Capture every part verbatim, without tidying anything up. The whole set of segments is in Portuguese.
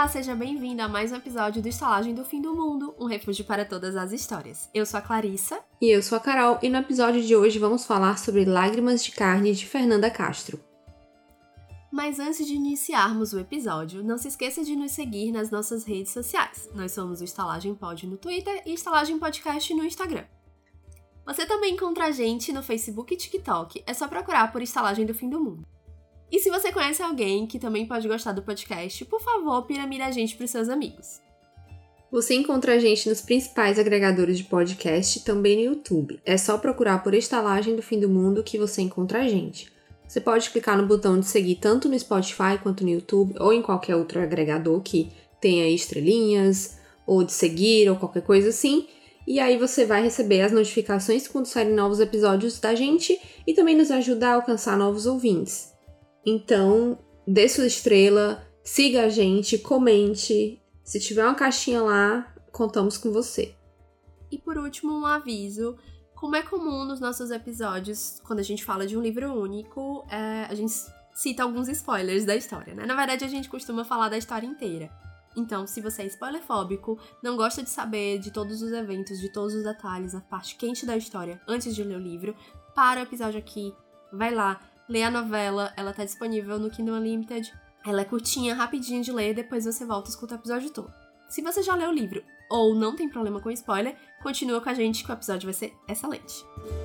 seja bem-vindo a mais um episódio do Estalagem do Fim do Mundo, um refúgio para todas as histórias. Eu sou a Clarissa. E eu sou a Carol, e no episódio de hoje vamos falar sobre Lágrimas de Carne, de Fernanda Castro. Mas antes de iniciarmos o episódio, não se esqueça de nos seguir nas nossas redes sociais. Nós somos o Estalagem Pod no Twitter e Estalagem Podcast no Instagram. Você também encontra a gente no Facebook e TikTok, é só procurar por Estalagem do Fim do Mundo. E se você conhece alguém que também pode gostar do podcast, por favor, piramide a gente para os seus amigos. Você encontra a gente nos principais agregadores de podcast, também no YouTube. É só procurar por Estalagem do Fim do Mundo que você encontra a gente. Você pode clicar no botão de seguir tanto no Spotify quanto no YouTube ou em qualquer outro agregador que tenha estrelinhas, ou de seguir, ou qualquer coisa assim. E aí você vai receber as notificações quando saírem novos episódios da gente e também nos ajuda a alcançar novos ouvintes. Então, dê sua estrela, siga a gente, comente. Se tiver uma caixinha lá, contamos com você. E por último, um aviso. Como é comum nos nossos episódios, quando a gente fala de um livro único, é, a gente cita alguns spoilers da história, né? Na verdade, a gente costuma falar da história inteira. Então, se você é spoilerfóbico, não gosta de saber de todos os eventos, de todos os detalhes, a parte quente da história antes de ler o livro, para o episódio aqui, vai lá, lê a novela, ela tá disponível no Kindle Unlimited. Ela é curtinha, rapidinha de ler, depois você volta e escuta o episódio todo. Se você já leu o livro ou não tem problema com spoiler, continua com a gente que o episódio vai ser excelente.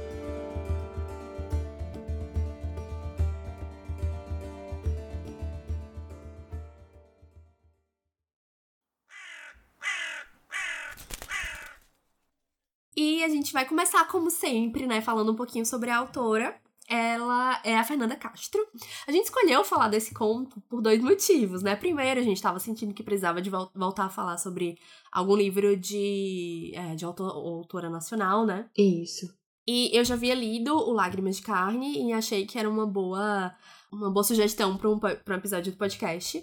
E a gente vai começar, como sempre, né, falando um pouquinho sobre a autora. Ela é a Fernanda Castro. A gente escolheu falar desse conto por dois motivos, né? Primeiro, a gente estava sentindo que precisava de vol- voltar a falar sobre algum livro de, é, de autor- autora nacional, né? Isso. E eu já havia lido o Lágrimas de Carne e achei que era uma boa, uma boa sugestão para um, po- pra um episódio do podcast.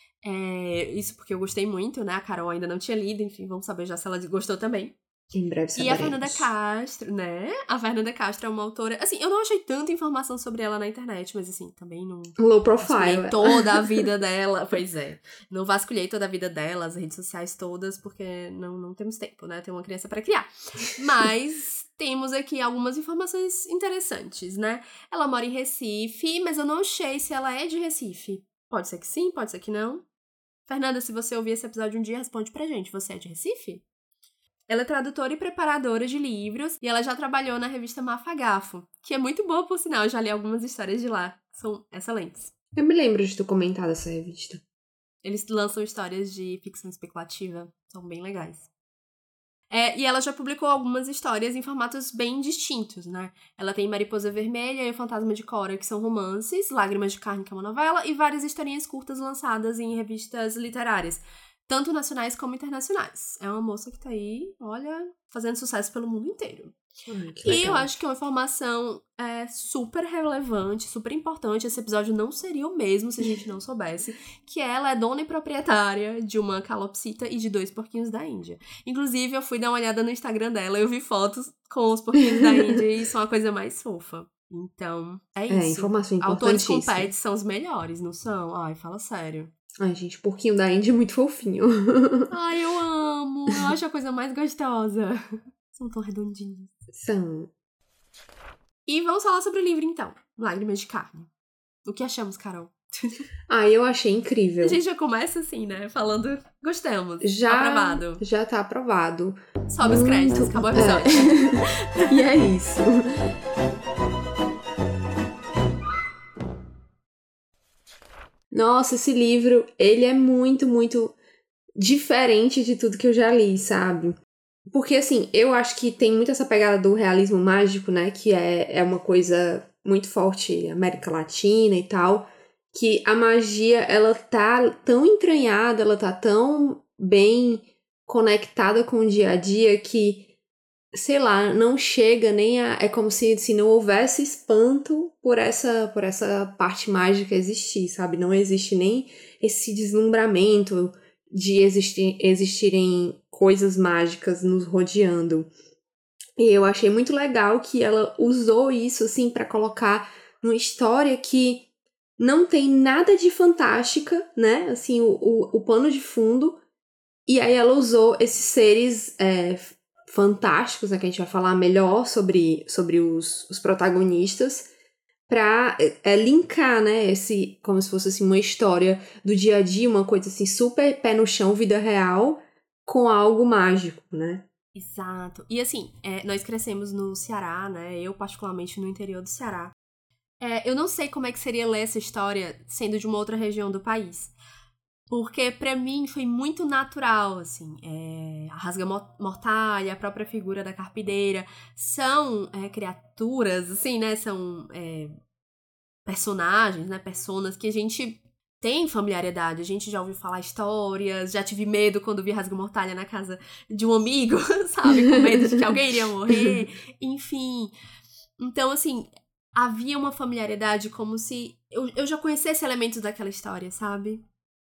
É, isso porque eu gostei muito, né? A Carol ainda não tinha lido, enfim, vamos saber já se ela gostou também. Em breve saberemos. E a Fernanda Castro, né? A Fernanda Castro é uma autora... Assim, eu não achei tanta informação sobre ela na internet, mas assim, também não... Low profile. vasculhei toda a vida dela. Pois é. Não vasculhei toda a vida dela, as redes sociais todas, porque não, não temos tempo, né? Tem uma criança pra criar. Mas temos aqui algumas informações interessantes, né? Ela mora em Recife, mas eu não sei se ela é de Recife. Pode ser que sim, pode ser que não. Fernanda, se você ouvir esse episódio um dia, responde pra gente. Você é de Recife? Ela é tradutora e preparadora de livros e ela já trabalhou na revista Mafagafo, que é muito boa, por sinal, eu já li algumas histórias de lá, são excelentes. Eu me lembro de tu comentar dessa revista. Eles lançam histórias de ficção especulativa, são bem legais. É, e ela já publicou algumas histórias em formatos bem distintos, né? Ela tem Mariposa Vermelha e O Fantasma de Cora, que são romances, Lágrimas de Carne, que é uma novela, e várias historinhas curtas lançadas em revistas literárias, tanto nacionais como internacionais. É uma moça que tá aí, olha, fazendo sucesso pelo mundo inteiro. Ai, que E legal. eu acho que é uma informação é, super relevante, super importante. Esse episódio não seria o mesmo se a gente não soubesse que ela é dona e proprietária de uma calopsita e de dois porquinhos da Índia. Inclusive, eu fui dar uma olhada no Instagram dela e eu vi fotos com os porquinhos da Índia e isso é uma coisa mais fofa. Então, é isso. É, informação Autores com importantíssima. pets são os melhores, não são? Ai, fala sério. Ai, gente, porquinho da Índia é muito fofinho. Ai, eu amo! Eu acho a coisa mais gostosa. São tão redondinhos. São. E vamos falar sobre o livro, então. Lágrimas de Carne. O que achamos, Carol? Ah, eu achei incrível. A gente já começa assim, né? Falando, gostamos. Já, Aprovado. já tá aprovado. Sobe os créditos, acabou o episódio. É. E é isso. Nossa, esse livro, ele é muito, muito diferente de tudo que eu já li, sabe? Porque, assim, eu acho que tem muito essa pegada do realismo mágico, né? Que é, é uma coisa muito forte, América Latina e tal. Que a magia, ela tá tão entranhada, ela tá tão bem conectada com o dia a dia que, sei lá, não chega nem a... É como se, se não houvesse espanto por essa, por essa parte mágica existir, sabe? Não existe nem esse deslumbramento de existir, existirem coisas mágicas nos rodeando. E eu achei muito legal que ela usou isso, assim, pra colocar numa história que não tem nada de fantástica, né? Assim, o, o, o pano de fundo. E aí ela usou esses seres é, fantásticos, né? Que a gente vai falar melhor sobre, sobre os, os protagonistas, pra é, linkar, né? Esse, como se fosse assim, uma história do dia a dia, uma coisa assim, super pé no chão, vida real, com algo mágico, né? Exato. E assim, é, nós crescemos no Ceará, né? Eu, particularmente, no interior do Ceará. É, eu não sei como é que seria ler essa história sendo de uma outra região do país. Porque, pra mim, foi muito natural, assim. É, a rasga-mortalha, a própria figura da carpideira, são é, criaturas, assim, né? São é, personagens, né? Personas que a gente tem familiaridade. A gente já ouviu falar histórias, já tive medo quando vi rasga-mortalha na casa de um amigo, sabe? Com medo de que alguém iria morrer. Enfim. Então, assim, havia uma familiaridade como se eu, eu já conhecesse elementos daquela história, sabe?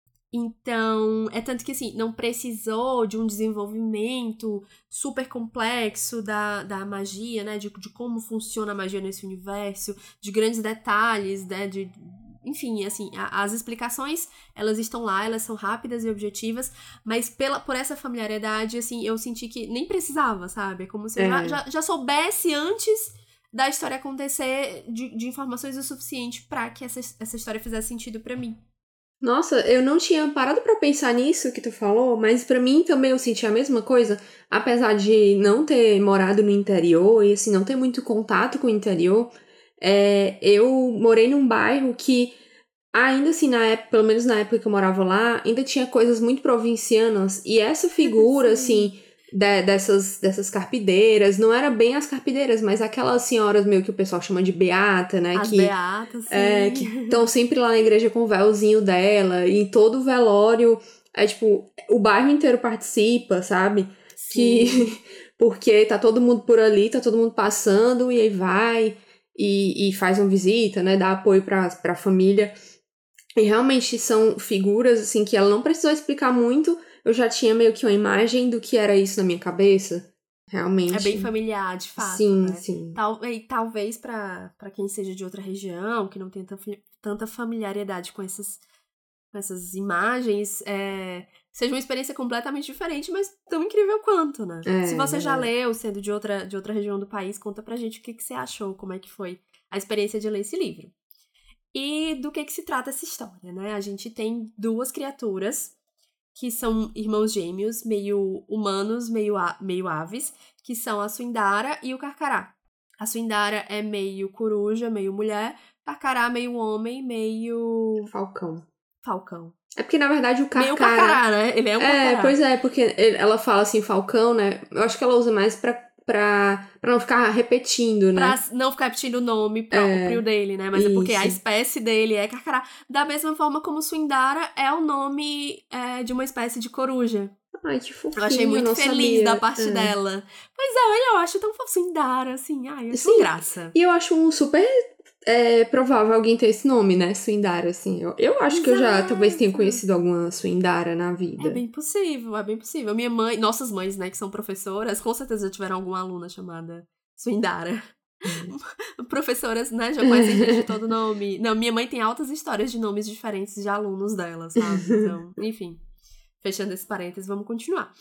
Então, é tanto que, assim, não precisou de um desenvolvimento super complexo da, da magia, né? De, de como funciona a magia nesse universo, de grandes detalhes, né? De, enfim, assim, a, as explicações, elas estão lá, elas são rápidas e objetivas, mas pela, por essa familiaridade, assim, eu senti que nem precisava, sabe? É como se eu É. já, já, já soubesse antes da história acontecer de, de informações o suficiente pra que essa, essa história fizesse sentido pra mim. Nossa, eu não tinha parado pra pensar nisso que tu falou, mas pra mim também eu senti a mesma coisa, apesar de não ter morado no interior e assim não ter muito contato com o interior. É, eu morei num bairro que ainda assim na época, pelo menos na época que eu morava lá, ainda tinha coisas muito provincianas e essa figura assim de, dessas dessas carpideiras não era bem as carpideiras, mas aquelas senhoras meio que o pessoal chama de beata, né? As que beatas, sim. É, que estão sempre lá na igreja com o véuzinho dela, e em todo o velório, é tipo, o bairro inteiro participa, sabe? Sim. Que, porque tá todo mundo por ali, tá todo mundo passando, e aí vai e, e faz uma visita, né? Dá apoio pra, pra família. E realmente são figuras, assim, que ela não precisou explicar muito, eu já tinha meio que uma imagem do que era isso na minha cabeça. Realmente. É bem familiar, de fato, sim, né? Sim, Tal, e talvez pra, pra quem seja de outra região, que não tem tanta familiaridade com essas, com essas imagens, é, seja uma experiência completamente diferente, mas tão incrível quanto, né? É, Se você já é. leu, sendo de outra, de outra região do país, conta pra gente o que, que você achou, como é que foi a experiência de ler esse livro. E do que, que se trata essa história, né? A gente tem duas criaturas que são irmãos gêmeos, meio humanos, meio, a, meio aves, que são a Suindara e o Carcará. A Suindara é meio coruja, meio mulher, Carcará meio homem, meio... Falcão. Falcão. É porque, na verdade, o Carcará... Meio Carcará, né? Ele é um Carcará. É, pois é, porque ela fala assim, Falcão, né? Eu acho que ela usa mais pra, pra, pra não ficar repetindo, né? Pra não ficar repetindo o nome próprio é, dele, né? Mas isso. É porque a espécie dele é Carcará. Da mesma forma como Suindara é o nome é, de uma espécie de coruja. Ai, que fofinho. Eu achei muito eu feliz sabia. da parte é. dela. Pois é, eu acho tão fofo Suindara, assim. Ai, eu acho Sim, graça. E eu acho um super é, provável alguém ter esse nome, né? Suindara, assim. Eu, eu acho Exato. que eu já talvez tenha conhecido alguma Suindara na vida. É bem possível, é bem possível. Minha mãe, nossas mães, né, que são professoras, com certeza já tiveram alguma aluna chamada Suindara. Hum. Professoras, né, já conhecem gente de todo nome. Não, minha mãe tem altas histórias de nomes diferentes de alunos dela, sabe? Então, enfim. Fechando esse parênteses, vamos continuar.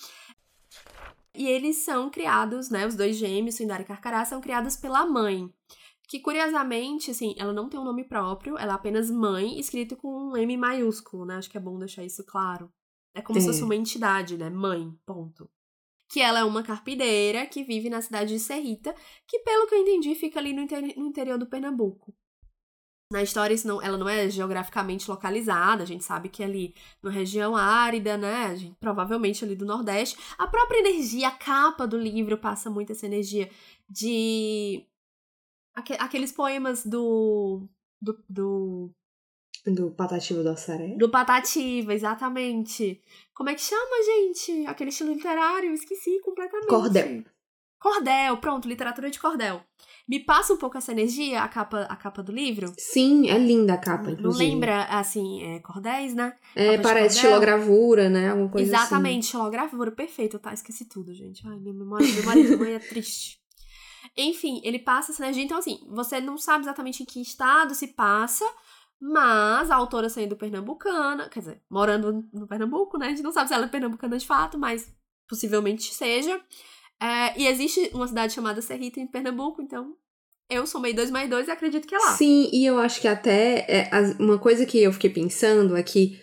E eles são criados, né, os dois gêmeos, Suindara e Carcará, são criados pela mãe. Que, curiosamente, assim, ela não tem um nome próprio, ela é apenas mãe, escrito com um M maiúsculo, né? Acho que é bom deixar isso claro. É como é. se fosse uma entidade, né? Mãe, ponto. Que ela é uma carpideira que vive na cidade de Serrita, que, pelo que eu entendi, fica ali no, inter- no interior do Pernambuco. Na história, isso não, ela não é geograficamente localizada, a gente sabe que é ali numa região árida, né, gente, provavelmente ali do Nordeste. A própria energia, a capa do livro passa muito essa energia de... Aqueles poemas do... Do... Do, do Patativa do Assaré? Do Patativa, exatamente. Como é que chama, gente? Aquele estilo literário, esqueci completamente. Cordel. Cordel, pronto, literatura de cordel. Me passa um pouco essa energia, a capa, a capa do livro? Sim, é linda a capa, inclusive. Não lembra, assim, é, cordéis, né? É, Capa parece estilogravura, né? Alguma coisa Exatamente, assim. estilogravura, perfeito, tá? Esqueci tudo, gente. Ai, minha memória, minha memória de mãe é triste. Enfim, ele passa essa energia, então assim, você não sabe exatamente em que estado se passa, Mas a autora sendo pernambucana, quer dizer, morando no Pernambuco, né? A gente não sabe se ela é pernambucana de fato, mas possivelmente seja. É, e existe uma cidade chamada Serrita em Pernambuco, então eu somei dois mais dois e acredito que é lá. Sim, e eu acho que até é, as- uma coisa que eu fiquei pensando é que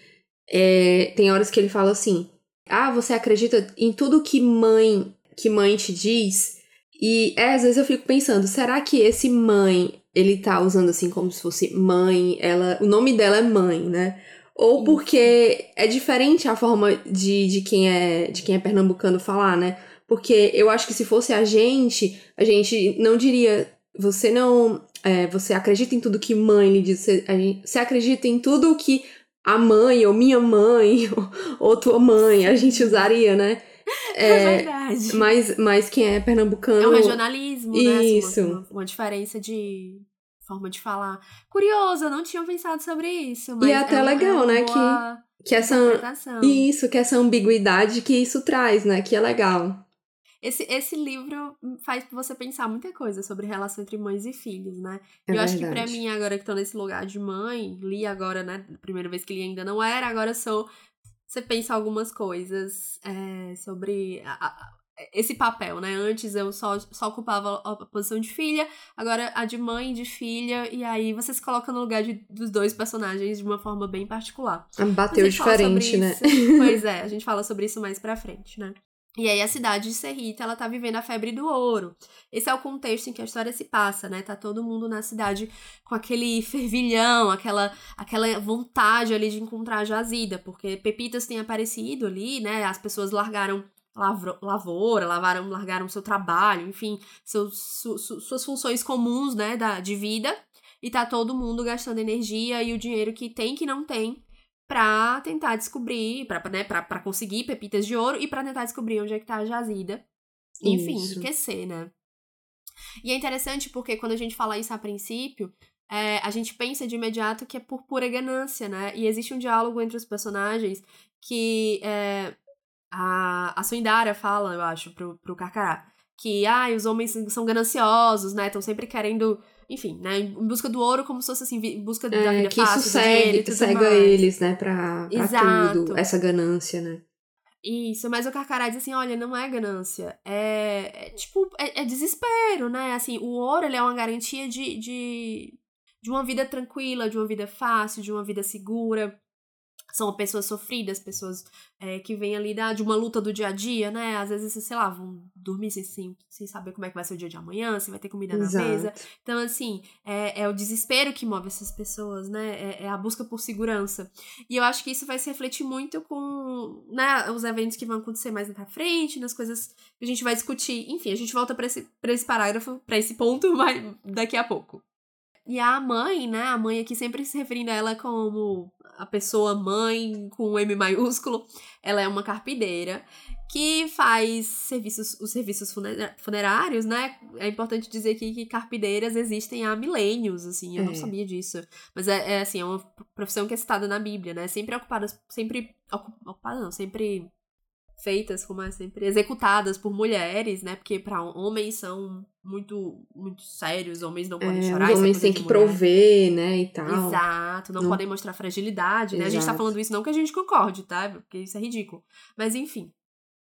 é, tem horas que ele fala assim: ah, você acredita em tudo que mãe, que mãe te diz? E é, às vezes eu fico pensando, será que esse mãe, ele tá usando assim como se fosse mãe, ela, o nome dela é mãe, né? Ou porque é diferente a forma de, de, quem é, de quem é pernambucano falar, né? Porque eu acho que se fosse a gente, a gente não diria, você não, é, você acredita em tudo que mãe lhe diz, você, a gente, você acredita em tudo que a mãe, ou minha mãe, ou, ou tua mãe, a gente usaria, né? É É, verdade. mas, mas quem é pernambucano... É um regionalismo, né? Assim, Isso. uma, uma, uma diferença de forma de falar. Curioso, eu não tinha pensado sobre isso, mas E é até é, um, é legal, uma né? boa Que, que essa... interpretação. Isso, que essa ambiguidade que isso traz, né? Que é legal. Esse, esse livro faz você pensar muita coisa sobre relação entre mães e filhos, né? É eu acho que verdade. pra mim, agora que tô nesse lugar de mãe, li agora, né? Primeira vez que li ainda não era, agora sou. Você pensa algumas coisas é, sobre a, a, esse papel, né? Antes eu só, só ocupava a posição de filha, agora a de mãe, de filha, e aí você se coloca no lugar de, dos dois personagens de uma forma bem particular. Bateu Mas a gente fala sobre diferente, né? isso. Pois é, a gente fala sobre isso mais pra frente, né? E aí a cidade de Serrita, ela tá vivendo a febre do ouro. Esse é o contexto em que a história se passa, né? Tá todo mundo na cidade com aquele fervilhão, aquela, aquela vontade ali de encontrar a jazida, porque pepitas têm aparecido ali, né? As pessoas largaram lavro, lavoura, lavaram, largaram seu trabalho, enfim, seus, su, su, suas funções comuns, né, da, de vida, e tá todo mundo gastando energia e o dinheiro que tem que não tem pra tentar descobrir, pra, né, pra, pra conseguir pepitas de ouro e pra tentar descobrir onde é que tá a jazida. Enfim, Isso. enriquecer, né? E é interessante porque quando a gente fala isso a princípio, é, a gente pensa de imediato que é por pura ganância, né? E existe um diálogo entre os personagens que é, a, a Suindara fala, eu acho, pro, pro Carcará, que ah, os homens são gananciosos, né? Estão sempre querendo, enfim, né? Em busca do ouro, como se fosse assim, em busca da É, vida que isso fácil, do dinheiro e segue, tudo cega mais. eles, né? Pra, pra tudo. Exato. Essa ganância, né? Isso, mas o Carcará diz assim, olha, não é ganância, é, é tipo, é, é desespero, né, assim, o ouro, ele é uma garantia de, de, de uma vida tranquila, de uma vida fácil, de uma vida segura. São pessoas sofridas, pessoas é, que vêm ali da, de uma luta do dia a dia, né? Às vezes, sei lá, vão dormir sem, sem, sem saber como é que vai ser o dia de amanhã, se vai ter comida Exato. na mesa. Então, assim, é, é o desespero que move essas pessoas, né? É, é a busca por segurança. E eu acho que isso vai se refletir muito com, né, os eventos que vão acontecer mais pra frente, nas coisas que a gente vai discutir. Enfim, a gente volta pra esse, pra esse parágrafo, pra esse ponto, mas daqui a pouco. E a mãe, né, a mãe aqui sempre se referindo a ela como a pessoa mãe com um M maiúsculo, ela é uma carpideira que faz serviços, os serviços funerários, né? É importante dizer aqui que carpideiras existem há milênios, assim, eu É. não sabia disso. Mas é, é, assim, é uma profissão que é citada na Bíblia, né? Sempre ocupadas, sempre, ocupada não, sempre feitas, como é sempre, executadas por mulheres, né? Porque para homens são muito, muito sérios, homens não podem É, chorar. os homens têm que prover, né, e tal. Exato, não, não podem mostrar fragilidade, né? Exato. A gente tá falando isso não que a gente concorde, tá? Porque isso é ridículo. Mas enfim.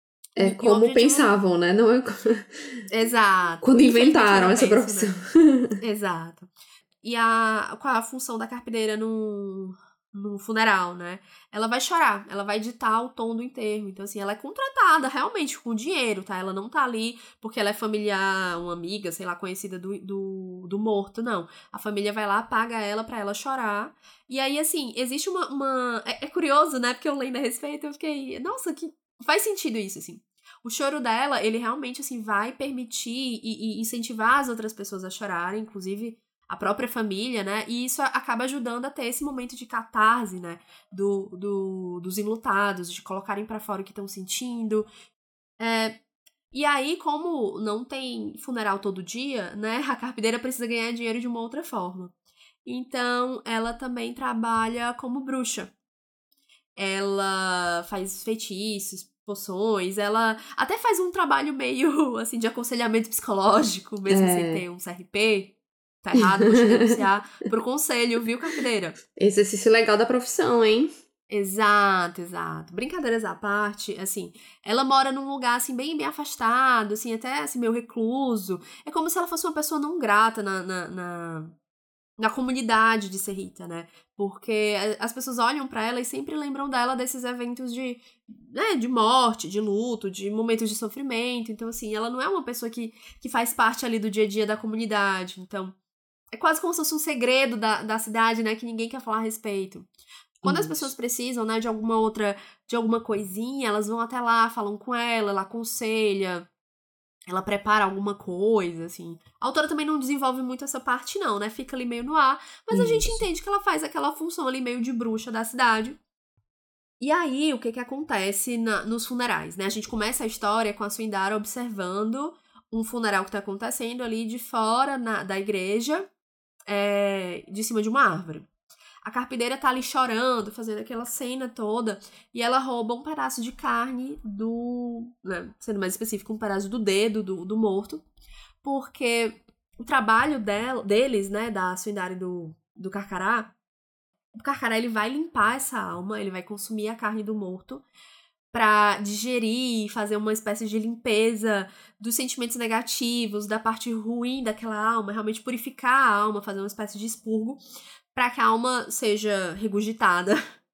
É e, como e objetivo... pensavam, né? Não é... Exato. Quando inventaram essa penso, profissão. Né? Exato. E a, qual é a função da carpideira no, no funeral, né? Ela vai chorar, ela vai ditar o tom do enterro. Então, assim, ela é contratada realmente com dinheiro, tá? Ela não tá ali porque ela é familiar, uma amiga, sei lá, conhecida do, do, do morto, não. A família vai lá, paga ela pra ela chorar. E aí, assim, existe uma... uma... É, é curioso, né? Porque eu lendo a respeito, eu fiquei... Nossa, que faz sentido isso, assim. O choro dela, ele realmente, assim, vai permitir e, e incentivar as outras pessoas a chorarem, inclusive a própria família, né? E isso acaba ajudando a ter esse momento de catarse, né? Do, do, dos enlutados, de colocarem pra fora o que estão sentindo. É, e aí, como não tem funeral todo dia, né? A carpideira precisa ganhar dinheiro de uma outra forma. Então, ela também trabalha como bruxa. Ela faz feitiços, poções, ela até faz um trabalho meio, assim, de aconselhamento psicológico, mesmo é. sem ter um C R P. Tá errado, vou te denunciar pro conselho, viu, carpideira? Exercício legal da profissão, hein? Exato, exato. Brincadeiras à parte, assim, ela mora num lugar, assim, bem, bem afastado, assim, até, assim, meio recluso. É como se ela fosse uma pessoa não grata na, na, na, na comunidade de Serrita, né? Porque as pessoas olham pra ela e sempre lembram dela desses eventos de, né, de morte, de luto, de momentos de sofrimento. Então, assim, ela não é uma pessoa que, que faz parte ali do dia a dia da comunidade. Então, é quase como se fosse um segredo da, da cidade, né, que ninguém quer falar a respeito. Quando as pessoas precisam, né, de alguma outra, de alguma coisinha, elas vão até lá, falam com ela, ela aconselha, ela prepara alguma coisa, assim. A autora também não desenvolve muito essa parte, não, né, fica ali meio no ar, mas Isso. a gente entende que ela faz aquela função ali meio de bruxa da cidade. E aí, o que que acontece na, nos funerais, né? A gente começa a história com a Suindara observando um funeral que tá acontecendo ali de fora na, da igreja, é, de cima de uma árvore. A carpideira tá ali chorando, fazendo aquela cena toda, e ela rouba um pedaço de carne do... Né, sendo mais específico, um pedaço do dedo do, do morto, porque o trabalho dela, deles, né, da Suindara e do, do Carcará, o Carcará, ele vai limpar essa alma, ele vai consumir a carne do morto pra digerir, fazer uma espécie de limpeza dos sentimentos negativos, da parte ruim daquela alma, realmente purificar a alma, fazer uma espécie de expurgo, pra que a alma seja regurgitada,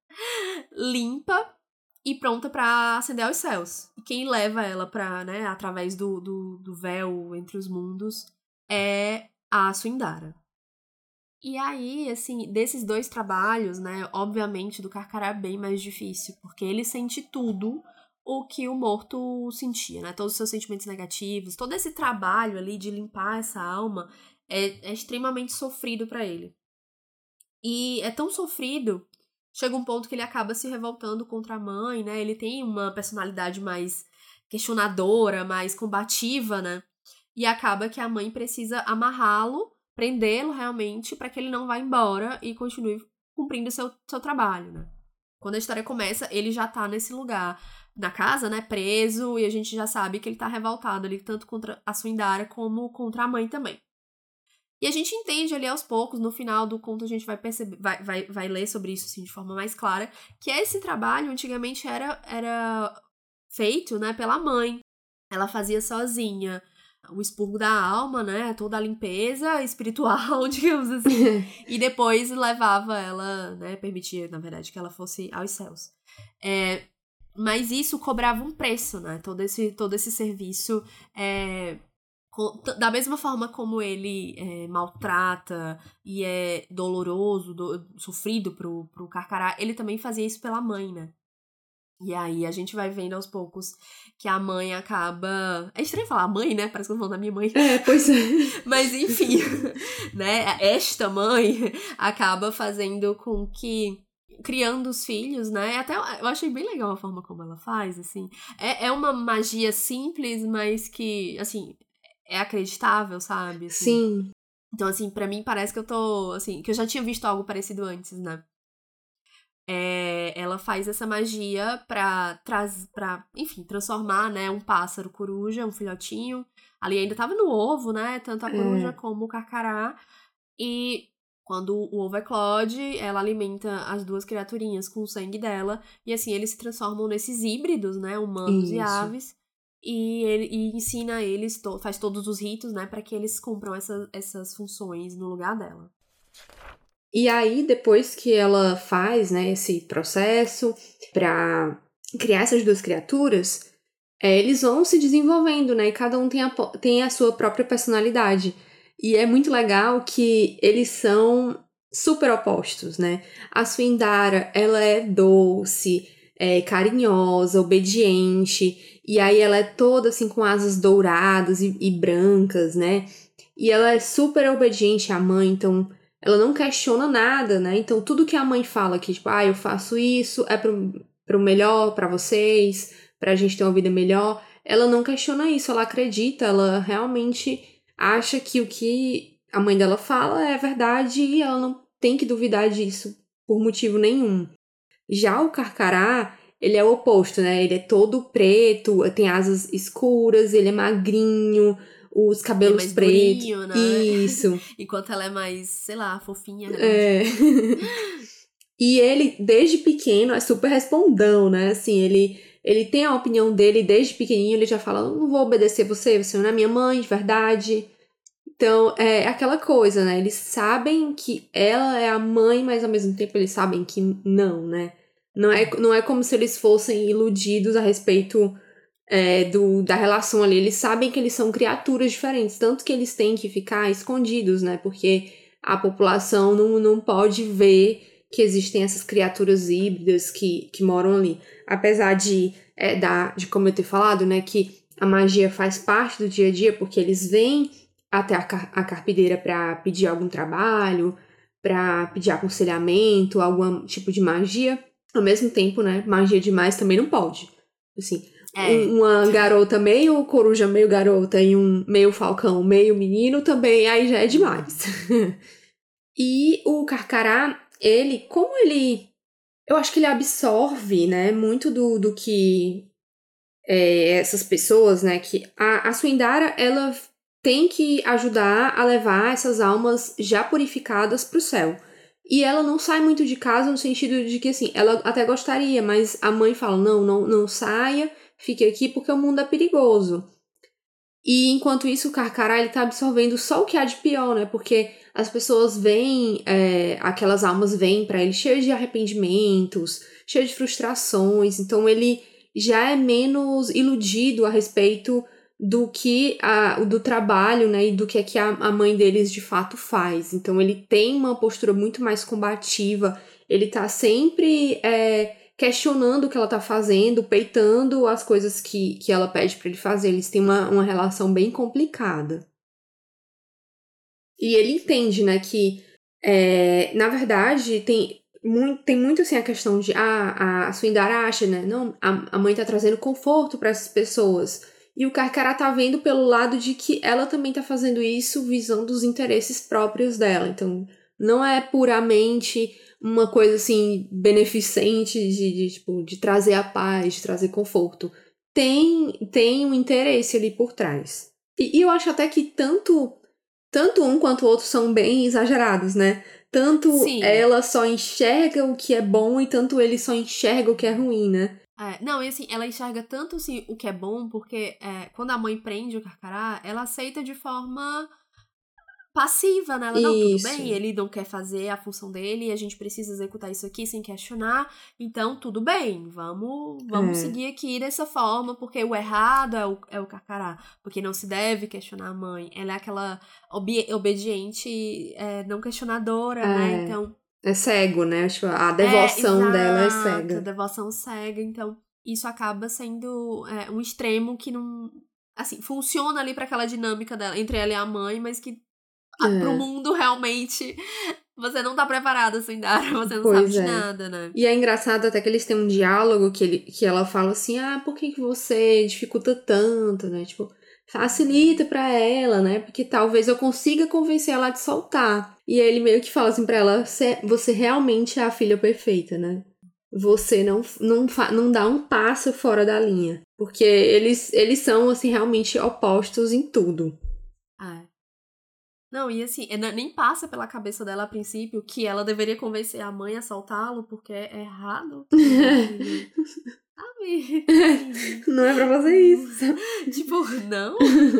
limpa e pronta pra ascender aos céus. E quem leva ela pra, né, através do, do, do véu entre os mundos é a Suindara. E aí, assim, desses dois trabalhos, né, obviamente do Carcará é bem mais difícil, porque ele sente tudo o que o morto sentia, né, todos os seus sentimentos negativos, todo esse trabalho ali de limpar essa alma é, é extremamente sofrido pra ele. E é tão sofrido, chega um ponto que ele acaba se revoltando contra a mãe, né? Ele tem uma personalidade mais questionadora, mais combativa, né? E acaba que a mãe precisa amarrá-lo, prendê-lo realmente, para que ele não vá embora e continue cumprindo seu, seu trabalho, né? Quando a história começa, ele já tá nesse lugar, na casa, né? Preso, e a gente já sabe que ele tá revoltado ali, tanto contra a Suindara como contra a mãe também. E a gente entende ali aos poucos, no final do conto a gente vai perceber, vai, vai, vai ler sobre isso assim, de forma mais clara, que esse trabalho antigamente era, era feito, né, pela mãe. Ela fazia sozinha o expurgo da alma, né, toda a limpeza espiritual, digamos assim, e depois levava ela, né, permitia, na verdade, que ela fosse aos céus. É, mas isso cobrava um preço, né, todo esse, todo esse serviço é... Da mesma forma como ele é, maltrata e é doloroso, do, sofrido pro, pro Carcará, ele também fazia isso pela mãe, né? E aí a gente vai vendo aos poucos que a mãe acaba... É estranho falar mãe, né? Parece que eu tô falando da minha mãe. É, pois é. Mas enfim, né? Esta mãe acaba fazendo com que... criando os filhos, né? Até eu achei bem legal a forma como ela faz, assim. É, é uma magia simples, mas que, assim... é acreditável, sabe? Assim. Sim. Então, assim, pra mim parece que eu tô, assim, que eu já tinha visto algo parecido antes, né? É, ela faz essa magia pra, traz, pra, enfim, transformar, né, um pássaro coruja, um filhotinho. Ali ainda tava no ovo, né? Tanto a coruja é. como o carcará. E quando o ovo eclode, ela alimenta as duas criaturinhas com o sangue dela. E assim, eles se transformam nesses híbridos, né? Humanos Isso. e aves. E, ele, e ensina eles, to, faz todos os ritos, né, para que eles cumpram essa, essas funções no lugar dela. E aí, depois que ela faz, né, esse processo para criar essas duas criaturas, é, eles vão se desenvolvendo, né, e cada um tem a, tem a sua própria personalidade. E é muito legal que eles são super opostos, né? A Suindara, ela é doce, é carinhosa, obediente... E aí ela é toda assim com asas douradas e, e brancas, né? E ela é super obediente à mãe, então ela não questiona nada, né? Então tudo que a mãe fala que, tipo, ah, eu faço isso, é pro, pro melhor pra vocês, pra gente ter uma vida melhor, ela não questiona isso, ela acredita, ela realmente acha que o que a mãe dela fala é verdade e ela não tem que duvidar disso por motivo nenhum. Já o Carcará, ele é o oposto, né? Ele é todo preto, tem asas escuras, ele é magrinho, os cabelos mais pretos. durinho, né? Isso. Enquanto ela é mais, sei lá, fofinha. Né? É. E ele, desde pequeno, é super respondão, né? Assim, ele, ele tem a opinião dele desde pequenininho, ele já fala, não vou obedecer você, você não é minha mãe, de verdade. Então, é aquela coisa, né? Eles sabem que ela é a mãe, mas ao mesmo tempo eles sabem que não, né? Não é, não é como se eles fossem iludidos a respeito é, do, da relação ali. Eles sabem que eles são criaturas diferentes, tanto que eles têm que ficar escondidos, né? Porque a população não, não pode ver que existem essas criaturas híbridas que, que moram ali. Apesar de, é, da, de, como eu ter falado, né? Que a magia faz parte do dia a dia, porque eles vêm até a, car- a carpideira para pedir algum trabalho, para pedir aconselhamento, algum tipo de magia. Ao mesmo tempo, né? Magia demais também não pode. Assim, É. um- uma garota meio coruja, meio garota e um meio falcão, meio menino também, aí já é demais. E o Carcará, ele, como ele... Eu acho que ele absorve, né, muito do, do que é, essas pessoas, né, que a, a Suindara, ela tem que ajudar a levar essas almas já purificadas pro céu. E ela não sai muito de casa no sentido de que, assim, ela até gostaria, mas a mãe fala, não, não, não saia, fique aqui porque o mundo é perigoso. E enquanto isso, o Carcará, ele tá absorvendo só o que há de pior, né? Porque as pessoas veem, é, aquelas almas vêm pra ele cheias de arrependimentos, cheias de frustrações. Então ele já é menos iludido a respeito do que a, do trabalho, né? E do que é que a, a mãe deles de fato faz. Então ele tem uma postura muito mais combativa. Ele tá sempre... É, questionando o que ela tá fazendo, peitando as coisas que, que ela pede pra ele fazer. Eles têm uma, uma relação bem complicada. E ele entende, né, que, é, na verdade, tem muito, tem muito, assim, a questão de, ah, a Suindara acha, né, não, a, a mãe tá trazendo conforto para essas pessoas. E o Carcará tá vendo pelo lado de que ela também tá fazendo isso visando os interesses próprios dela. Então, não é puramente uma coisa, assim, beneficente de, de, tipo, de trazer a paz, de trazer conforto. Tem, tem um interesse ali por trás. E, e eu acho até que tanto, tanto um quanto o outro são bem exagerados, né? Tanto Sim. ela só enxerga o que é bom e tanto ele só enxerga o que é ruim, né? É, não, e assim, ela enxerga tanto assim, o que é bom, porque é, quando a mãe prende o Carcará, ela aceita de forma passiva, né? Ela, não, tudo Isso. bem, ele não quer fazer a função dele e a gente precisa executar isso aqui sem questionar, então tudo bem, vamos, vamos É. seguir aqui dessa forma, porque o errado é o, é o Carcará, porque não se deve questionar a mãe, ela é aquela obe- obediente, é, não questionadora, É. né? Então, É cego, né? Tipo, a devoção é, dela é exato, cega. devoção cega, então isso acaba sendo é, um extremo que não, assim, funciona ali pra aquela dinâmica dela, entre ela e a mãe, mas que a, É. pro mundo realmente você não tá preparada, Suindara, você não Pois sabe de é. nada, né? E é engraçado até que eles têm um diálogo que, ele, que ela fala assim, ah, por que, que você dificulta tanto, né? Tipo, facilita pra ela, né? Porque talvez eu consiga convencer ela de soltar. E aí ele meio que fala assim pra ela, você, você realmente é a filha perfeita, né? Você não, não, fa- não dá um passo fora da linha. Porque eles, eles são, assim, realmente opostos em tudo. É. Não, e assim, é- nem passa pela cabeça dela a princípio que ela deveria convencer a mãe a soltá-lo, porque é errado que o meu filho. Sabe? Assim. Não é pra fazer isso, sabe? Tipo, não?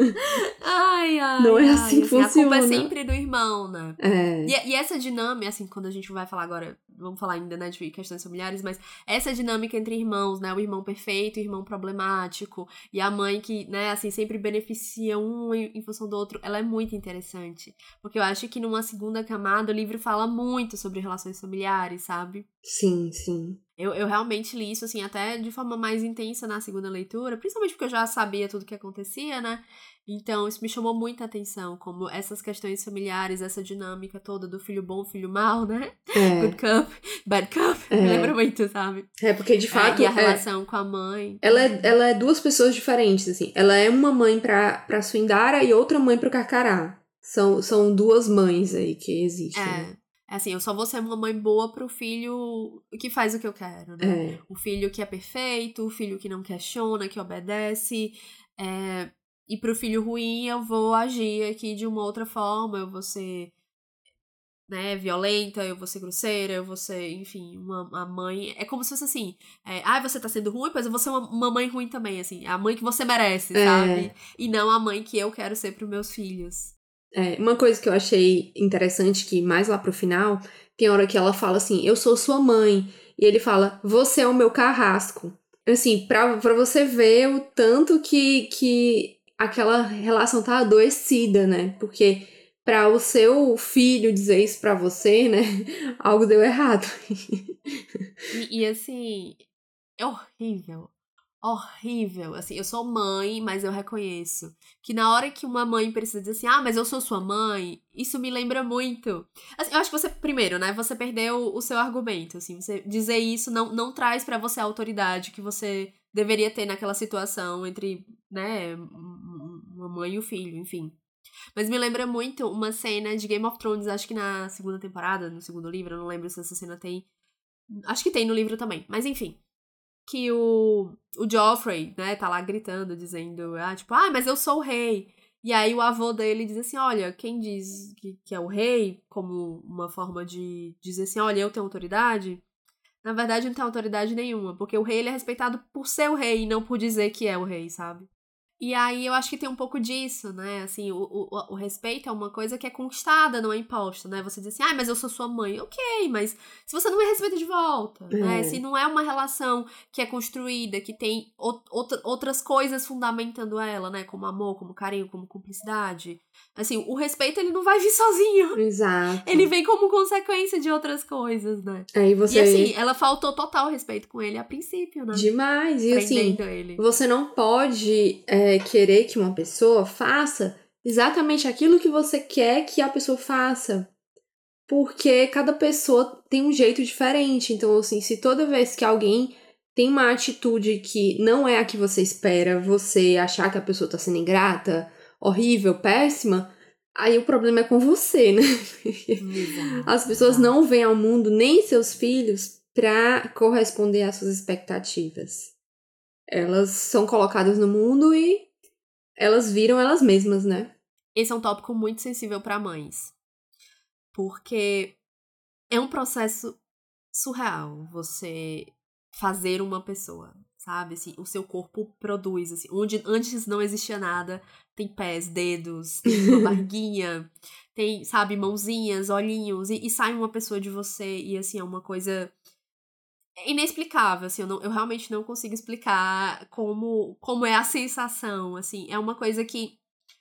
Ai, ai, Não é ai. assim que Assim, a culpa é funciona. sempre do irmão, né? É. E, e essa dinâmica, assim, quando a gente vai falar agora, vamos falar ainda, né, de questões familiares, mas essa dinâmica entre irmãos, né, o irmão perfeito, o irmão problemático, e a mãe que, né, assim, sempre beneficia um em, em função do outro, ela é muito interessante. Porque eu acho que numa segunda camada o livro fala muito sobre relações familiares, sabe? Sim, sim. Eu, eu realmente li isso, assim, até de forma mais intensa na segunda leitura, principalmente porque eu já sabia tudo o que acontecia, né? Então, isso me chamou muita atenção, como essas questões familiares, essa dinâmica toda do filho bom, filho mau, né? É. Good cup, bad cup, É. me lembra muito, sabe? É, porque de fato. É, e a é, relação com a mãe. ela, é, ela é duas pessoas diferentes, assim. Ela é uma mãe pra, pra Suindara e outra mãe pro Carcará. São, são duas mães aí que existem. Né? É. É assim, eu só vou ser uma mãe boa pro filho que faz o que eu quero, né? É. O filho que é perfeito, o filho que não questiona, que obedece. É, E pro filho ruim, eu vou agir aqui de uma outra forma, eu vou ser, né, violenta, eu vou ser grosseira, eu vou ser, enfim, uma, uma mãe... É como se fosse assim, é, ah, você tá sendo ruim, pois eu vou ser uma, uma mãe ruim também, assim, a mãe que você merece, É. sabe? E não a mãe que eu quero ser pros meus filhos. É, uma coisa que eu achei interessante, que mais lá pro final, tem hora que ela fala assim, eu sou sua mãe, e ele fala, você é o meu carrasco. Assim, pra, pra você ver o tanto que, que aquela relação tá adoecida, né? Porque pra o seu filho dizer isso pra você, né? Algo deu errado. E, e assim, é horrível. Horrível. Assim, eu sou mãe, mas eu reconheço que na hora que uma mãe precisa dizer assim, ah, mas eu sou sua mãe, isso me lembra muito. Assim, eu acho que você, primeiro, né, você perdeu o seu argumento, assim, você dizer isso não, não traz pra você a autoridade que você deveria ter naquela situação entre, né, uma mãe e o filho, enfim. Mas me lembra muito uma cena de Game of Thrones, acho que na segunda temporada, no segundo livro, eu não lembro se essa cena tem. Acho que tem no livro também, mas enfim. Que o, o Joffrey, né, tá lá gritando, dizendo, ah, tipo, ah, mas eu sou o rei. E aí o avô dele diz assim, olha, quem diz que, que é o rei, como uma forma de dizer assim, olha, eu tenho autoridade, na verdade não tem autoridade nenhuma, porque o rei ele é respeitado por ser o rei e não por dizer que é o rei, sabe? E aí eu acho que tem um pouco disso, né? Assim, o, o, o respeito é uma coisa que é conquistada, não é imposta, né? Você diz assim, ah, mas eu sou sua mãe. Ok, mas se você não me respeita de volta, É. né? Se não é uma relação que é construída, que tem outra, outras coisas fundamentando ela, né? Como amor, como carinho, como cumplicidade. Assim, o respeito, ele não vai vir sozinho. Exato. Ele vem como consequência de outras coisas, né? Aí você... E assim, ela faltou total respeito com ele a princípio, né? Demais. E assim, Prendendo ele. você não pode é, querer que uma pessoa faça exatamente aquilo que você quer que a pessoa faça. Porque cada pessoa tem um jeito diferente. Então, assim, se toda vez que alguém tem uma atitude que não é a que você espera, você achar que a pessoa tá sendo ingrata, horrível, péssima, aí o problema é com você, né? Exato, As pessoas exato. não vêm ao mundo, nem seus filhos, pra corresponder às suas expectativas. Elas são colocadas no mundo e elas viram elas mesmas, né? Esse é um tópico muito sensível para mães. Porque é um processo surreal você fazer uma pessoa, sabe? Assim, o seu corpo produz, assim, onde antes não existia nada, tem pés, dedos, tem uma barriguinha, tem, sabe, mãozinhas, olhinhos, e, e sai uma pessoa de você, e assim, é uma coisa inexplicável, assim, eu, não, eu realmente não consigo explicar como, como é a sensação, assim, é uma coisa que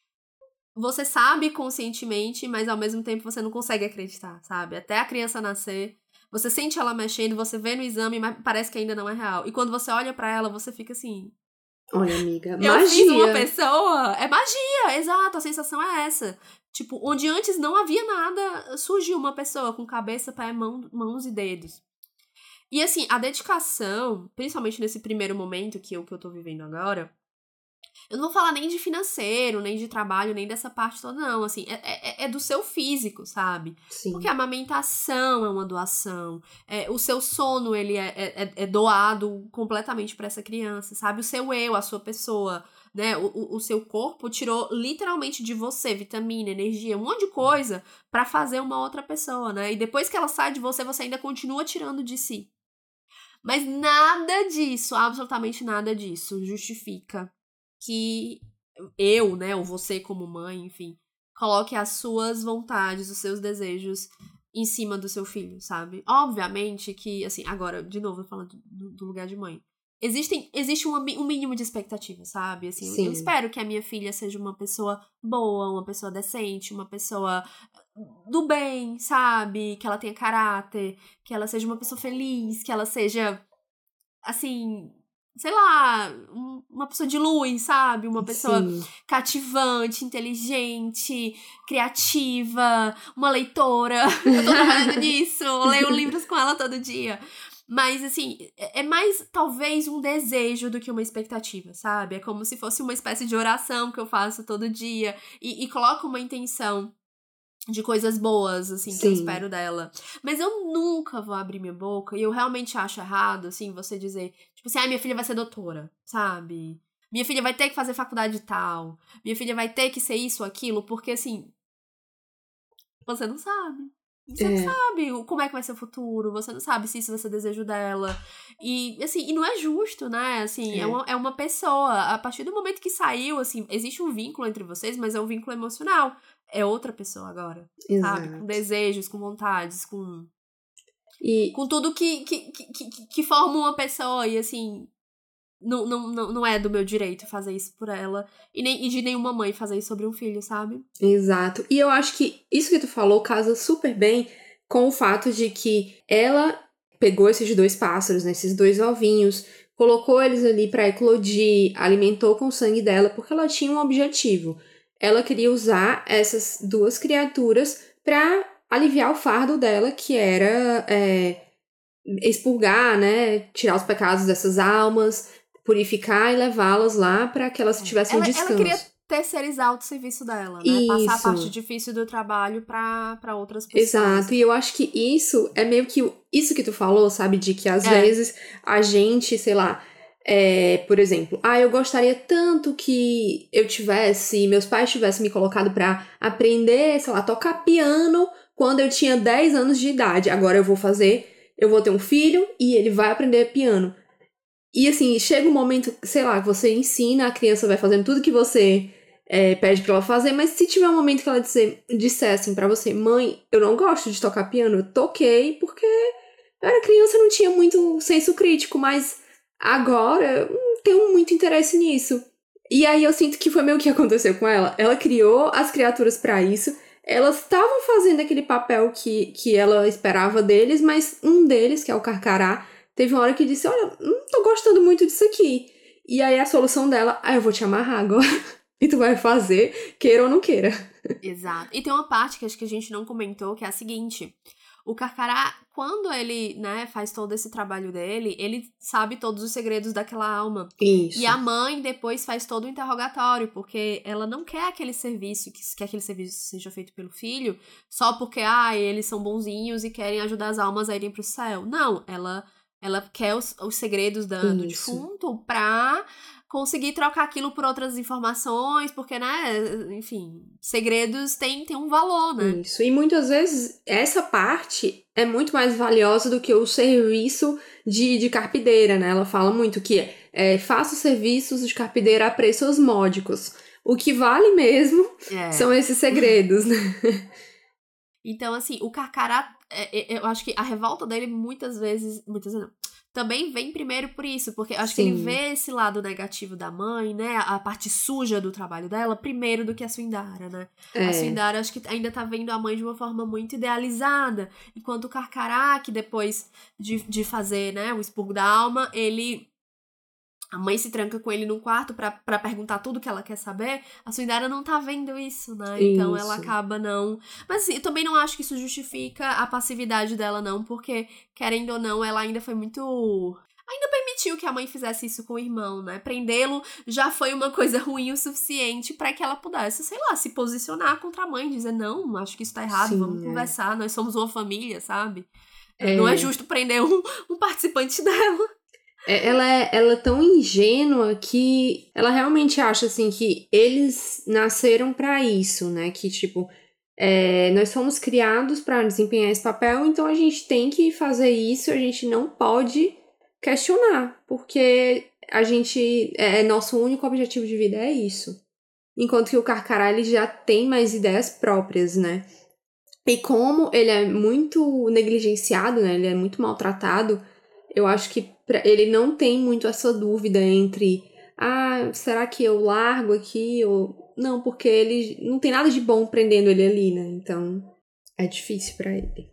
você sabe conscientemente, mas ao mesmo tempo você não consegue acreditar, sabe? Até a criança nascer, você sente ela mexendo, você vê no exame, mas parece que ainda não é real. E quando você olha pra ela, você fica assim... Olha, amiga, eu magia. fiz uma pessoa... É magia, exato, a sensação é essa. Tipo, onde antes não havia nada, surgiu uma pessoa com cabeça, pé, mão, mãos e dedos. E assim, a dedicação, principalmente nesse primeiro momento que eu, que eu tô vivendo agora... Eu não vou falar nem de financeiro, nem de trabalho, nem dessa parte toda, não. Assim, é, é, é do seu físico, sabe? Sim. Porque a amamentação é uma doação. É, o seu sono, ele é, é, é doado completamente pra essa criança, sabe? O seu eu, a sua pessoa, né? O, o, o seu corpo tirou literalmente de você vitamina, energia, um monte de coisa pra fazer uma outra pessoa, né? E depois que ela sai de você, você ainda continua tirando de si. Mas nada disso, absolutamente nada disso, justifica que eu, né, ou você como mãe, enfim, coloque as suas vontades, os seus desejos em cima do seu filho, sabe? Obviamente que, assim, agora, de novo, falando do, do lugar de mãe, existem, existe um, um mínimo de expectativa, sabe? Assim, eu, eu espero que a minha filha seja uma pessoa boa, uma pessoa decente, uma pessoa do bem, sabe? Que ela tenha caráter, que ela seja uma pessoa feliz, que ela seja, assim... sei lá, um, uma pessoa de luz, sabe? Uma pessoa Sim. cativante, inteligente, criativa, uma leitora. Eu tô trabalhando nisso, eu leio livros com ela todo dia. Mas, assim, é mais, talvez, um desejo do que uma expectativa, sabe? É como se fosse uma espécie de oração que eu faço todo dia e, e coloco uma intenção de coisas boas, assim, Sim. que eu espero dela. Mas eu nunca vou abrir minha boca, e eu realmente acho errado, assim, você dizer, tipo assim, ah, minha filha vai ser doutora, sabe? Minha filha vai ter que fazer faculdade tal. Minha filha vai ter que ser isso ou aquilo, porque assim, você não sabe. Você é. não sabe como é que vai ser o futuro, você não sabe se isso vai ser desejo dela. E, assim, e não é justo, né? Assim, é. É, uma, é uma pessoa. A partir do momento que saiu, assim, existe um vínculo entre vocês, mas é um vínculo emocional. É outra pessoa agora, Exato. sabe? Com desejos, com vontades, com... E... Com tudo que, que, que, que, que forma uma pessoa. E, assim, não, não, não, não é do meu direito fazer isso por ela. E, nem, e de nenhuma mãe fazer isso sobre um filho, sabe? Exato. E eu acho que isso que tu falou casa super bem com o fato de que ela pegou esses dois pássaros, né, esses dois ovinhos, colocou eles ali pra eclodir, alimentou com o sangue dela, porque ela tinha um objetivo. Ela queria usar essas duas criaturas pra aliviar o fardo dela, que era é, expurgar, né, tirar os pecados dessas almas, purificar e levá-las lá pra que elas tivessem ela, um descanso. Ela queria terceirizar o serviço dela, né? Isso. Passar a parte difícil do trabalho pra, pra outras pessoas. Exato, e eu acho que isso é meio que isso que tu falou, sabe? De que às é. vezes a gente, sei lá, é, por exemplo, ah, eu gostaria tanto que eu tivesse, meus pais tivessem me colocado pra aprender, sei lá, tocar piano quando eu tinha dez anos de idade. Agora eu vou fazer, eu vou ter um filho e ele vai aprender piano. E assim, chega um momento, sei lá, que você ensina, a criança vai fazendo tudo que você é, pede pra ela fazer, mas se tiver um momento que ela disser, disser assim pra você, mãe, eu não gosto de tocar piano, eu toquei porque eu era criança, não tinha muito senso crítico, mas agora eu não tenho muito interesse nisso. E aí eu sinto que foi meio que aconteceu com ela. Ela criou as criaturas pra isso, elas estavam fazendo aquele papel que, que ela esperava deles, mas um deles, que é o Carcará, teve uma hora que disse, olha, não tô gostando muito disso aqui. E aí a solução dela, ah, eu vou te amarrar agora. E tu vai fazer, queira ou não queira. Exato. E tem uma parte que acho que a gente não comentou, que é a seguinte. O Carcará, quando ele, né, faz todo esse trabalho dele, ele sabe todos os segredos daquela alma. Isso. E a mãe depois faz todo o interrogatório, porque ela não quer aquele serviço, que quer que aquele serviço seja feito pelo filho, só porque, ah, eles são bonzinhos e querem ajudar as almas a irem pro céu. Não, ela... Ela quer os, os segredos da, do defunto pra conseguir trocar aquilo por outras informações, porque, né, enfim, segredos têm, têm um valor, né? Isso, e muitas vezes essa parte é muito mais valiosa do que o serviço de, de carpideira, né? Ela fala muito que é, faça serviços de carpideira a preços módicos. O que vale mesmo é. são esses segredos, né? Então, assim, o Carcará, eu acho que a revolta dele muitas vezes, muitas vezes não, também vem primeiro por isso, porque eu acho Sim. que ele vê esse lado negativo da mãe, né, a parte suja do trabalho dela, primeiro do que a Suindara, né. É. A Suindara, acho que ainda tá vendo a mãe de uma forma muito idealizada, enquanto o Carcará, que depois de, de fazer, né, o expurgo da alma, ele... A mãe se tranca com ele num quarto pra, pra perguntar tudo que ela quer saber. A Suindara não tá vendo isso, né? Isso. Então ela acaba não... Mas assim, eu também não acho que isso justifica a passividade dela, não. Porque, querendo ou não, ela ainda foi muito... Ainda permitiu que a mãe fizesse isso com o irmão, né? Prendê-lo já foi uma coisa ruim o suficiente pra que ela pudesse, sei lá, se posicionar contra a mãe. Dizer, não, acho que isso tá errado, Sim, vamos é. conversar. Nós somos uma família, sabe? É. Não é justo prender um, um participante dela. Ela é, ela é tão ingênua que ela realmente acha, assim, que eles nasceram pra isso, né? Que, tipo, é, nós fomos criados pra desempenhar esse papel, então a gente tem que fazer isso, a gente não pode questionar, porque a gente, é, nosso único objetivo de vida é isso. Enquanto que o Carcará, ele já tem mais ideias próprias, né? E como ele é muito negligenciado, né? Ele é muito maltratado, eu acho que ele não tem muito essa dúvida entre ah, será que eu largo aqui? Ou... Não, porque ele não tem nada de bom prendendo ele ali, né? Então, é difícil pra ele.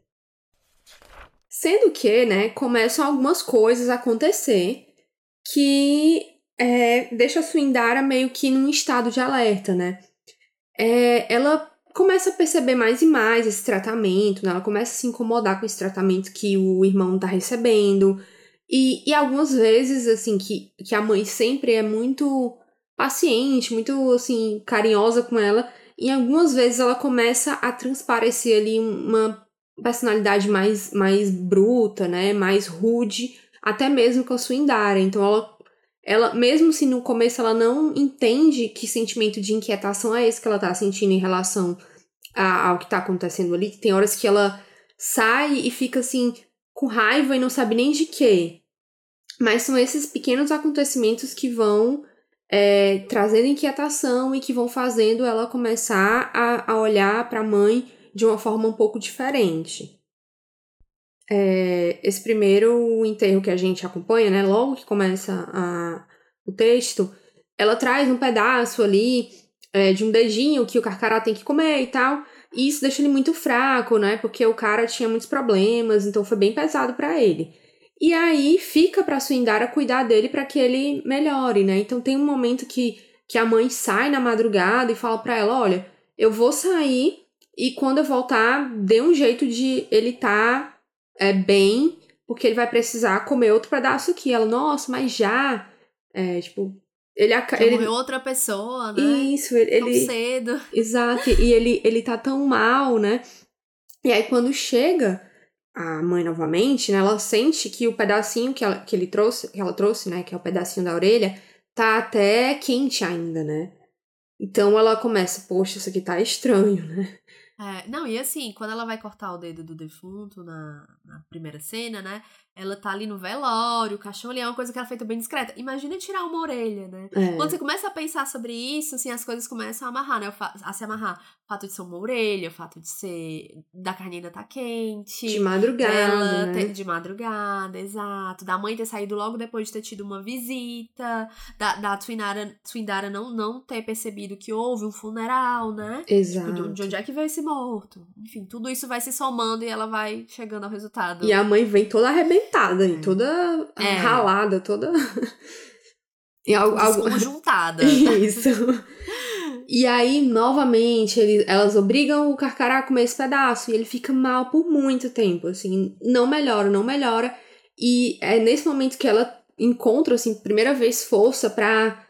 Sendo que, né, começam algumas coisas a acontecer que é, deixa a Suindara meio que num estado de alerta, né? É, ela começa a perceber mais e mais esse tratamento, né? Ela começa a se incomodar com esse tratamento que o irmão tá recebendo. E, e algumas vezes, assim, que, que a mãe sempre é muito paciente, muito, assim, carinhosa com ela. E algumas vezes ela começa a transparecer ali uma personalidade mais, mais bruta, né? Mais rude, até mesmo com a Suindara. Então ela, ela, mesmo se no começo ela não entende que sentimento de inquietação é esse que ela tá sentindo em relação a, ao que tá acontecendo ali, que tem horas que ela sai e fica assim, com raiva e não sabe nem de quê. Mas são esses pequenos acontecimentos que vão é, trazendo inquietação e que vão fazendo ela começar a, a olhar pra mãe de uma forma um pouco diferente. É, esse primeiro enterro que a gente acompanha, né, logo que começa a, o texto, ela traz um pedaço ali é, de um dedinho que o Carcará tem que comer e tal, e isso deixa ele muito fraco, né, porque o cara tinha muitos problemas, então foi bem pesado pra ele. E aí fica pra Suindara cuidar dele pra que ele melhore, né, então tem um momento que, que a mãe sai na madrugada e fala pra ela, olha, eu vou sair e quando eu voltar, dê um jeito de ele tá é, bem, porque ele vai precisar comer outro pedaço aqui. Ela, nossa, mas já? É, tipo, ele... Já ele morreu outra pessoa, né? Isso, ele... Tão ele cedo. Exato, e ele, ele tá tão mal, né? E aí, quando chega a mãe novamente, né? Ela sente que o pedacinho que, ela, que ele trouxe, que ela trouxe, né? Que é o pedacinho da orelha, tá até quente ainda, né? Então, ela começa, poxa, isso aqui tá estranho, né? É, não, e assim, quando ela vai cortar o dedo do defunto na, na primeira cena, né? Ela tá ali no velório, o caixão ali é uma coisa que ela é feita bem discreta. Imagina tirar uma orelha, né? É. Quando você começa a pensar sobre isso, assim, as coisas começam a amarrar, né? O fa- A se amarrar. O fato de ser uma orelha, o fato de ser... da carne ainda tá quente. De madrugada, dela né? ter- de madrugada, exato. Da mãe ter saído logo depois de ter tido uma visita. Da, da Twindara, Twindara não, não ter percebido que houve um funeral, né? Exato. Tipo, de, de onde é que veio esse morto? Enfim, tudo isso vai se somando e ela vai chegando ao resultado. E a mãe vem toda arrebentada, e toda É. ralada, toda... e algo, algo... Desconjuntada. Isso. E aí, novamente, ele, elas obrigam o Carcará a comer esse pedaço, e ele fica mal por muito tempo, assim, não melhora, não melhora. E é nesse momento que ela encontra, assim, primeira vez força pra,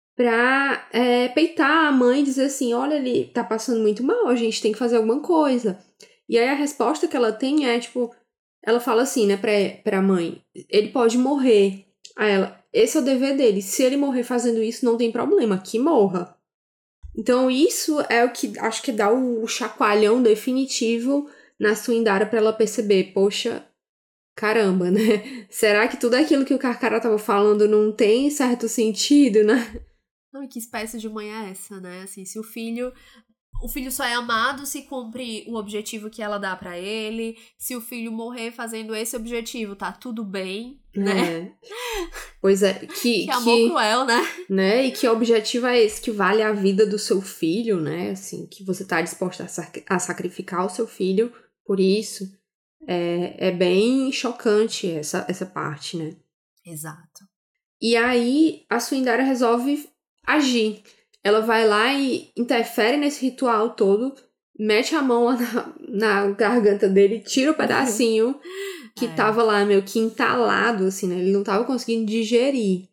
pra é, peitar a mãe e dizer assim, olha, ele tá passando muito mal, a gente tem que fazer alguma coisa. E aí a resposta que ela tem é, tipo, ela fala assim, né, pra, pra mãe, ele pode morrer. Aí ela, esse é o dever dele, se ele morrer fazendo isso, não tem problema, que morra. Então isso é o que acho que dá o chacoalhão definitivo na Suindara pra ela perceber, poxa, caramba, né? Será que tudo aquilo que o Carcará tava falando não tem certo sentido, né? Não, e que espécie de mãe é essa, né? Assim, se o filho... O filho só é amado se cumpre o objetivo que ela dá pra ele. Se o filho morrer fazendo esse objetivo, tá tudo bem, né? É. Pois é, que... Que amor que, cruel, né? né? E que objetivo é esse? Que vale a vida do seu filho, né? Assim, que você tá disposta a, sac- a sacrificar o seu filho por isso. É, é bem chocante essa, essa parte, né? Exato. E aí a Suindara resolve agir. Ela vai lá e interfere nesse ritual todo, mete a mão lá na, na garganta dele, tira o pedacinho que É. tava lá meio que entalado, assim, né? Ele não tava conseguindo digerir.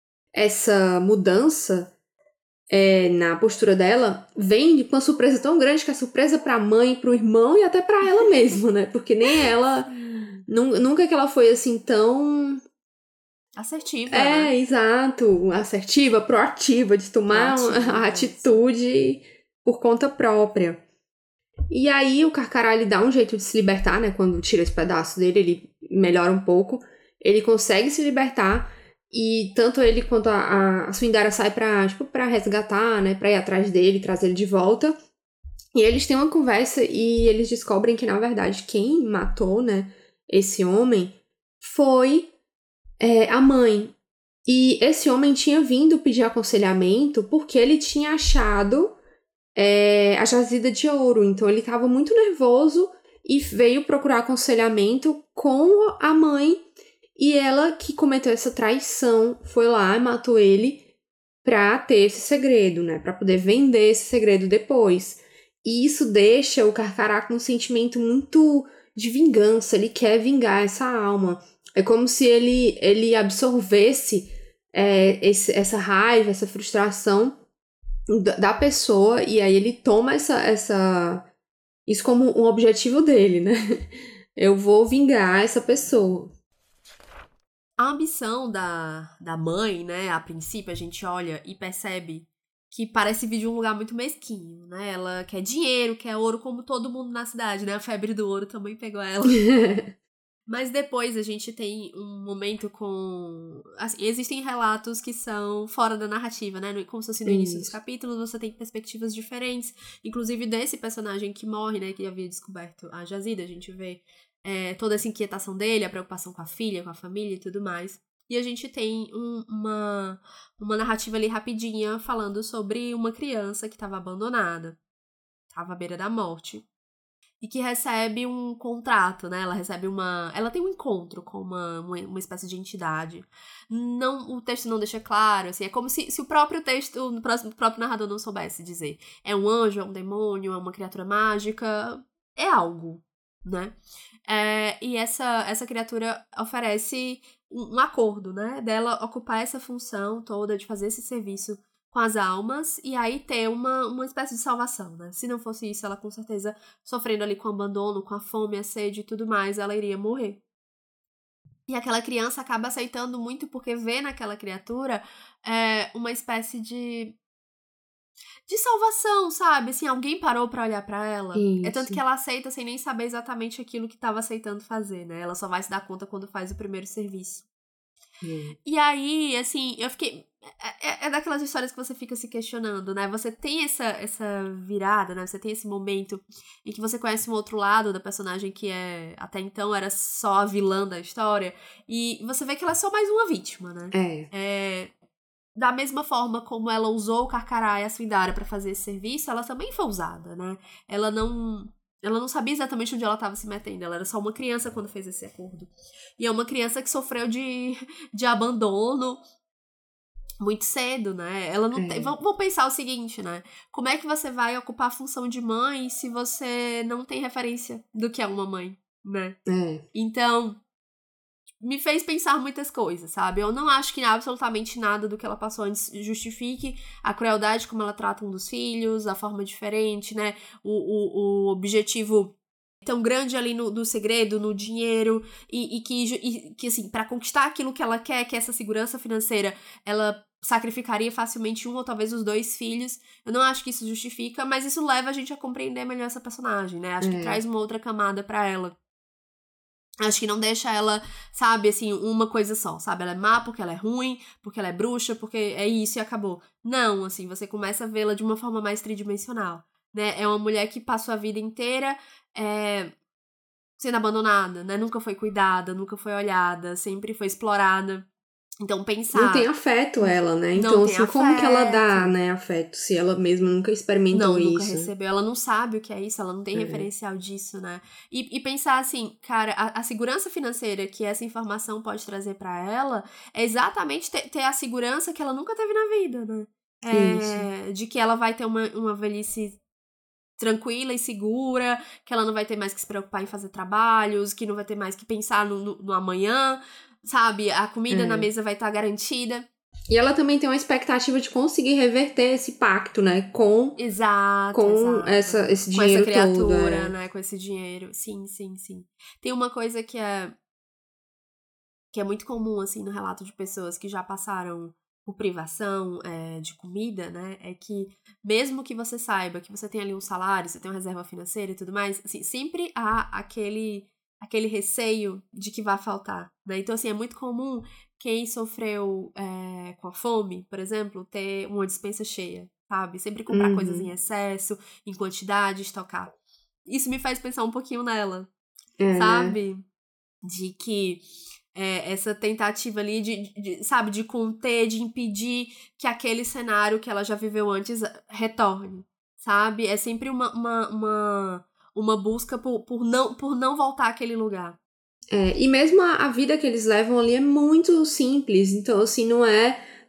Essa mudança é, na postura dela vem com uma surpresa tão grande que é surpresa pra mãe, pro irmão e até pra ela mesma, né? Porque nem ela... nu- Nunca que ela foi assim tão... Assertiva, É, né? exato. Assertiva, proativa, de tomar Proativa, uma atitude por conta própria. E aí o Carcará, ele dá um jeito de se libertar, né? Quando tira esse pedaço dele, ele melhora um pouco. Ele consegue se libertar. E tanto ele quanto a, a, a Suindara sai pra, tipo, pra resgatar, né? Pra ir atrás dele, trazer ele de volta. E eles têm uma conversa e eles descobrem que, na verdade, quem matou, né? Esse homem foi... É, a mãe. E esse homem tinha vindo pedir aconselhamento porque ele tinha achado é, a jazida de ouro. Então ele estava muito nervoso e veio procurar aconselhamento com a mãe. E ela, que cometeu essa traição, foi lá e matou ele pra ter esse segredo, né? Pra poder vender esse segredo depois. E isso deixa o Carcará com um sentimento muito de vingança. Ele quer vingar essa alma. É como se ele, ele absorvesse é, esse, essa raiva, essa frustração da, da pessoa, e aí ele toma essa, essa, isso como um objetivo dele, né? Eu vou vingar essa pessoa. A ambição da, da mãe, né, a princípio a gente olha e percebe que parece vir de um lugar muito mesquinho, né? Ela quer dinheiro, quer ouro, como todo mundo na cidade, né? A febre do ouro também pegou ela. Mas depois a gente tem um momento com... Assim, existem relatos que são fora da narrativa, né? Como se fosse no início dos capítulos, você tem perspectivas diferentes. Inclusive desse personagem que morre, né? Que havia descoberto a jazida, a gente vê é, toda essa inquietação dele, a preocupação com a filha, com a família e tudo mais. E a gente tem um, uma, uma narrativa ali rapidinha falando sobre uma criança que estava abandonada, estava à beira da morte, e que recebe um contrato, né? Ela recebe uma... Ela tem um encontro com uma, uma, uma espécie de entidade. Não, o texto não deixa claro, assim, é como se, se o próprio texto, o próprio narrador não soubesse dizer. É um anjo, é um demônio, é uma criatura mágica, é algo, né? É, e essa, essa criatura oferece um, um acordo, né? Dela ocupar essa função toda de fazer esse serviço com as almas e aí ter uma, uma espécie de salvação, né? Se não fosse isso, ela com certeza, sofrendo ali com o abandono, com a fome, a sede e tudo mais, ela iria morrer. E aquela criança acaba aceitando muito porque vê naquela criatura é, uma espécie de... de salvação, sabe? Assim, alguém parou pra olhar pra ela. Isso. É tanto que ela aceita sem nem saber exatamente aquilo que tava aceitando fazer, né? Ela só vai se dar conta quando faz o primeiro serviço. Hum. E aí, assim, eu fiquei... É, é daquelas histórias que você fica se questionando, né? Você tem essa, essa virada, né? Você tem esse momento em que você conhece um outro lado da personagem que é... Até então era só a vilã da história. E você vê que ela é só mais uma vítima, né? É. É... Da mesma forma como ela usou o Carcará e a Swindara pra fazer esse serviço, ela também foi usada, né? Ela não... Ela não sabia exatamente onde ela estava se metendo. Ela era só uma criança quando fez esse acordo. E é uma criança que sofreu de, de abandono muito cedo, né? Ela não É. tem... Vamos pensar o seguinte, né? Como é que você vai ocupar a função de mãe se você não tem referência do que é uma mãe, né? É. Então... me fez pensar muitas coisas, sabe? Eu não acho que absolutamente nada do que ela passou antes justifique a crueldade como ela trata um dos filhos, a forma diferente, né? O, o, o objetivo tão grande ali no, no segredo, no dinheiro, e, e, que, e que, assim, pra conquistar aquilo que ela quer, que é essa segurança financeira, ela sacrificaria facilmente um ou talvez os dois filhos. Eu não acho que isso justifica, mas isso leva a gente a compreender melhor essa personagem, né? Acho É. que traz uma outra camada pra ela. Acho que não deixa ela, sabe, assim, uma coisa só, sabe? Ela é má porque ela é ruim, porque ela é bruxa, porque é isso e acabou. Não, assim, você começa a vê-la de uma forma mais tridimensional, né? É uma mulher que passou a vida inteira é, sendo abandonada, né? Nunca foi cuidada, nunca foi olhada, sempre foi explorada. Então, pensar... Não tem afeto ela, né? Então, Não tem assim, como que ela afeto. dá, né, afeto, se ela mesma nunca experimentou Não, isso? nunca recebeu. Ela não sabe o que é isso, ela não tem É. referencial disso, né? E, e pensar assim, cara, a, a segurança financeira que essa informação pode trazer pra ela é exatamente ter, ter a segurança que ela nunca teve na vida, né? É, de que ela vai ter uma, uma velhice tranquila e segura, que ela não vai ter mais que se preocupar em fazer trabalhos, que não vai ter mais que pensar no, no, no amanhã, sabe? A comida É. na mesa vai estar garantida. E ela também tem uma expectativa de conseguir reverter esse pacto, né? Com, Exato, com exato. Essa, esse Com essa dinheiro criatura, todo. É. né? Com esse dinheiro. Sim, sim, sim. Tem uma coisa que é que é muito comum, assim, no relato de pessoas que já passaram por privação é, de comida, né? É que mesmo que você saiba que você tem ali um salário, você tem uma reserva financeira e tudo mais, assim, sempre há aquele, aquele receio de que vai faltar, né? Então, assim, é muito comum quem sofreu é, com a fome, por exemplo, ter uma despensa cheia, sabe? Sempre comprar Uhum. coisas em excesso, em quantidade, estocar. Isso me faz pensar um pouquinho nela, É, sabe? De que é, essa tentativa ali de, de, sabe, de conter, de impedir que aquele cenário que ela já viveu antes retorne, sabe? É sempre uma, uma, uma, uma busca por, por, não, por não voltar àquele lugar. É, e mesmo a, a vida que eles levam ali é muito simples. Então, assim, não é,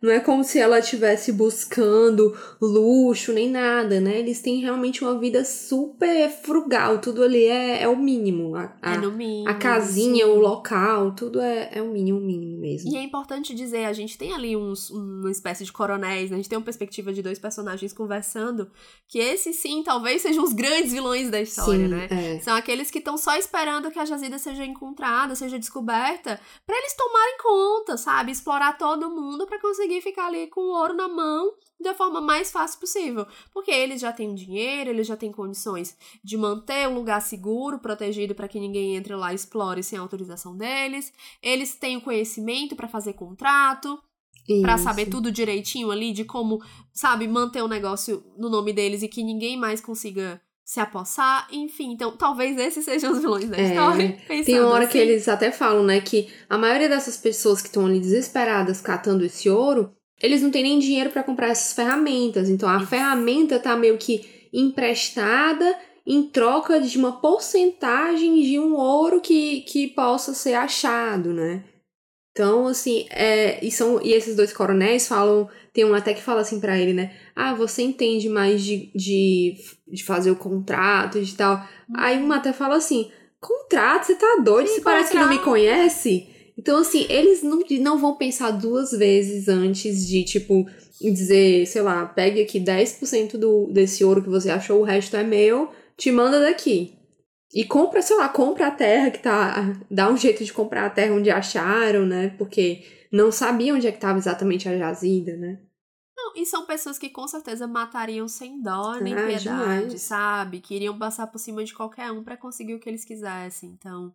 Não é como se ela estivesse buscando luxo nem nada, né? Eles têm realmente uma vida super frugal, tudo ali é, é o mínimo. A, a, é no mínimo, a casinha, sim. o local, tudo é, é o mínimo, mínimo mesmo. E é importante dizer, a gente tem ali uns, uma espécie de coronéis, né? A gente tem uma perspectiva de dois personagens conversando, que esses sim, talvez sejam os grandes vilões da história, Sim, né? é. São aqueles que estão só esperando que a jazida seja encontrada, seja descoberta, pra eles tomarem conta, sabe? Explorar todo mundo pra conseguir ficar ali com o ouro na mão da forma mais fácil possível. Porque eles já têm dinheiro, eles já têm condições de manter um lugar seguro, protegido para que ninguém entre lá e explore sem autorização deles. Eles têm o conhecimento para fazer contrato, para saber tudo direitinho ali de como, sabe, manter o negócio no nome deles e que ninguém mais consiga se apossar, enfim, então talvez esses sejam os vilões da história. É, tem uma hora assim. que eles até falam, né, que a maioria dessas pessoas que estão ali desesperadas catando esse ouro, eles não têm nem dinheiro para comprar essas ferramentas, então a Isso. ferramenta tá meio que emprestada em troca de uma porcentagem de um ouro que, que possa ser achado, né? Então, assim, é, e, são, e esses dois coronéis falam, tem um até que fala assim pra ele, né? Ah, você entende mais de, de, de fazer o contrato e tal. Hum. Aí um até fala assim, contrato? Você tá doido? Você parece que não me conhece? Então, assim, eles não, não vão pensar duas vezes antes de, tipo, dizer, sei lá, pegue aqui dez por cento do, desse ouro que você achou, o resto é meu, te manda daqui. E compra, sei lá, compra a terra que tá... Dá um jeito de comprar a terra onde acharam, né? Porque não sabiam onde é que tava exatamente a jazida, né? Não, e são pessoas que com certeza matariam sem dó nem ah, piedade, demais. sabe? Que iriam passar por cima de qualquer um pra conseguir o que eles quisessem. Então,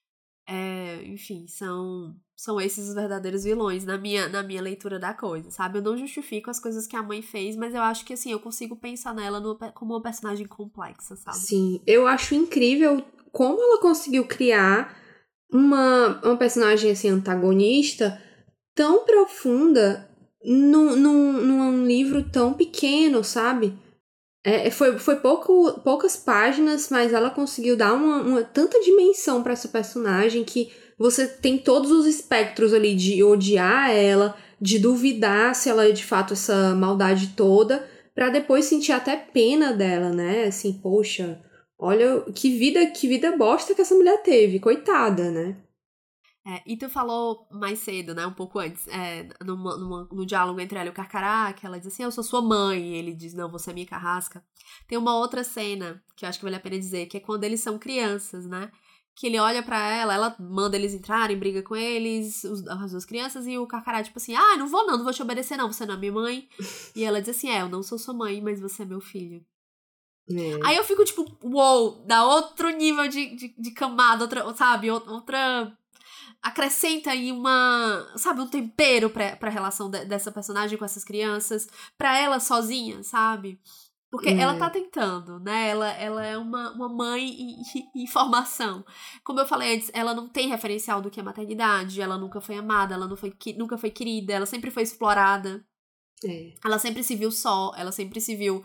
é, enfim, são, são esses os verdadeiros vilões na minha, na minha leitura da coisa, sabe? Eu não justifico as coisas que a mãe fez, mas eu acho que, assim, eu consigo pensar nela no, como uma personagem complexa, sabe? Sim, eu acho incrível como ela conseguiu criar uma, uma personagem, assim, antagonista tão profunda num, num, num livro tão pequeno, sabe? É, foi foi pouco, poucas páginas, mas ela conseguiu dar uma, uma tanta dimensão pra essa personagem que você tem todos os espectros ali de odiar ela, de duvidar se ela é de fato essa maldade toda, pra depois sentir até pena dela, né? Assim, poxa, olha que vida, que vida bosta que essa mulher teve, coitada, né? É, e tu falou mais cedo, né, um pouco antes, é, numa, numa, no diálogo entre ela e o Carcará, que ela diz assim, eu sou sua mãe, e ele diz, não, você é minha carrasca. Tem uma outra cena, que eu acho que vale a pena dizer, que é quando eles são crianças, né, que ele olha pra ela, ela manda eles entrarem, briga com eles, os, as duas crianças, e o Carcará, tipo assim, ah, não vou não, não vou te obedecer não, você não é minha mãe. E ela diz assim, é, eu não sou sua mãe, mas você é meu filho. É. Aí eu fico tipo, uou, wow, dá outro nível de, de, de camada, outra, sabe, outra... acrescenta aí uma, sabe, um tempero pra, pra relação de, dessa personagem com essas crianças, pra ela sozinha, sabe? Porque é. ela tá tentando, né? Ela, ela é uma, uma mãe em, em formação. Como eu falei antes, ela não tem referencial do que é maternidade, ela nunca foi amada, ela não foi, nunca foi querida, ela sempre foi explorada. É. Ela sempre se viu só, ela sempre se viu...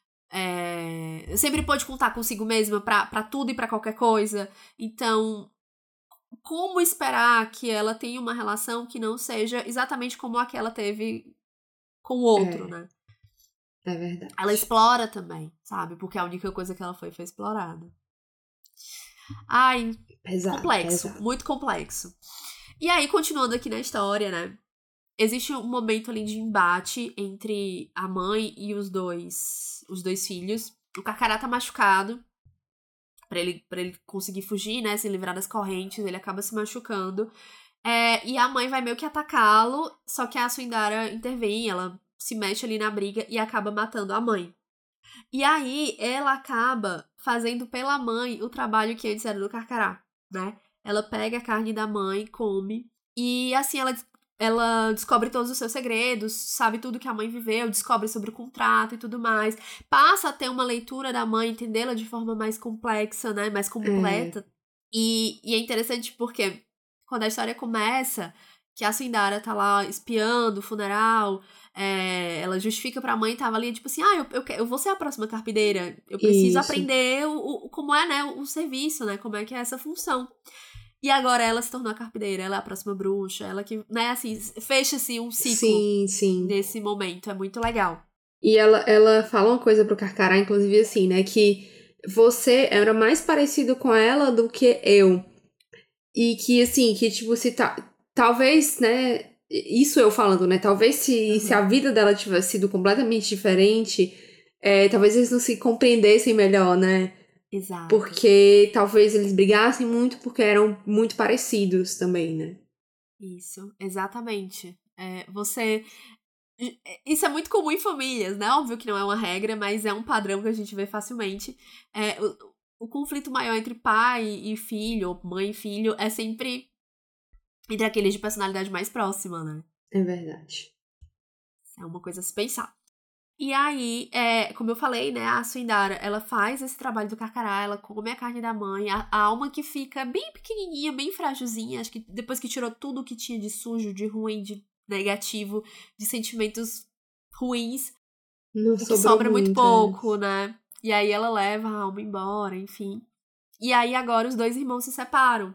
É, sempre pôde contar consigo mesma pra, pra tudo e pra qualquer coisa. Então... como esperar que ela tenha uma relação que não seja exatamente como a que ela teve com o outro, é, né? É verdade. Ela explora também, sabe? Porque a única coisa que ela foi foi explorada. Ai, pesado, complexo, pesado. Muito complexo. E aí, continuando aqui na história, né? Existe um momento ali de embate entre a mãe e os dois, os dois filhos. O Carcará tá machucado. Pra ele, pra ele conseguir fugir, né, se livrar das correntes, ele acaba se machucando. É, e a mãe vai meio que atacá-lo, só que a Suindara intervém, ela se mete ali na briga e acaba matando a mãe. E aí, ela acaba fazendo pela mãe o trabalho que antes era do Carcará, né? Ela pega a carne da mãe, come, e assim, ela... ela descobre todos os seus segredos, sabe tudo que a mãe viveu, descobre sobre o contrato e tudo mais. Passa a ter uma leitura da mãe, entendê-la de forma mais complexa, né? Mais completa. É. E, e é interessante porque quando a história começa, que a Suindara tá lá espiando o funeral, é, ela justifica pra mãe, tava ali, tipo assim, ah, eu, eu, eu vou ser a próxima carpideira. Eu preciso Isso. aprender o, o, como é, né, o, o serviço, né? Como é que é essa função. E agora ela se tornou a carpideira, ela é a próxima bruxa, ela que, né, assim, fecha-se um ciclo Sim, sim. nesse momento, é muito legal. E ela, ela fala uma coisa pro Carcará, inclusive assim, né, que você era mais parecido com ela do que eu. E que, assim, que, tipo, se tá... Talvez, né, isso eu falando, né, talvez se, uhum. se a vida dela tivesse sido completamente diferente, é, talvez eles não se compreendessem melhor, né? Exato. Porque talvez eles brigassem muito porque eram muito parecidos também, né? Isso, exatamente. É, você... Isso é muito comum em famílias, né? Óbvio que não é uma regra, mas é um padrão que a gente vê facilmente. É, o, o conflito maior entre pai e filho, ou mãe e filho, é sempre entre aqueles de personalidade mais próxima, né? É verdade. É uma coisa a se pensar. E aí, é, como eu falei, né, a Suindara, ela faz esse trabalho do Carcará, ela come a carne da mãe, a, a alma que fica bem pequenininha, bem frágilzinha, acho que depois que tirou tudo o que tinha de sujo, de ruim, de negativo, de sentimentos ruins, não o que sobra muito, muito pouco, né? E aí ela leva a alma embora, enfim. E aí agora os dois irmãos se separam.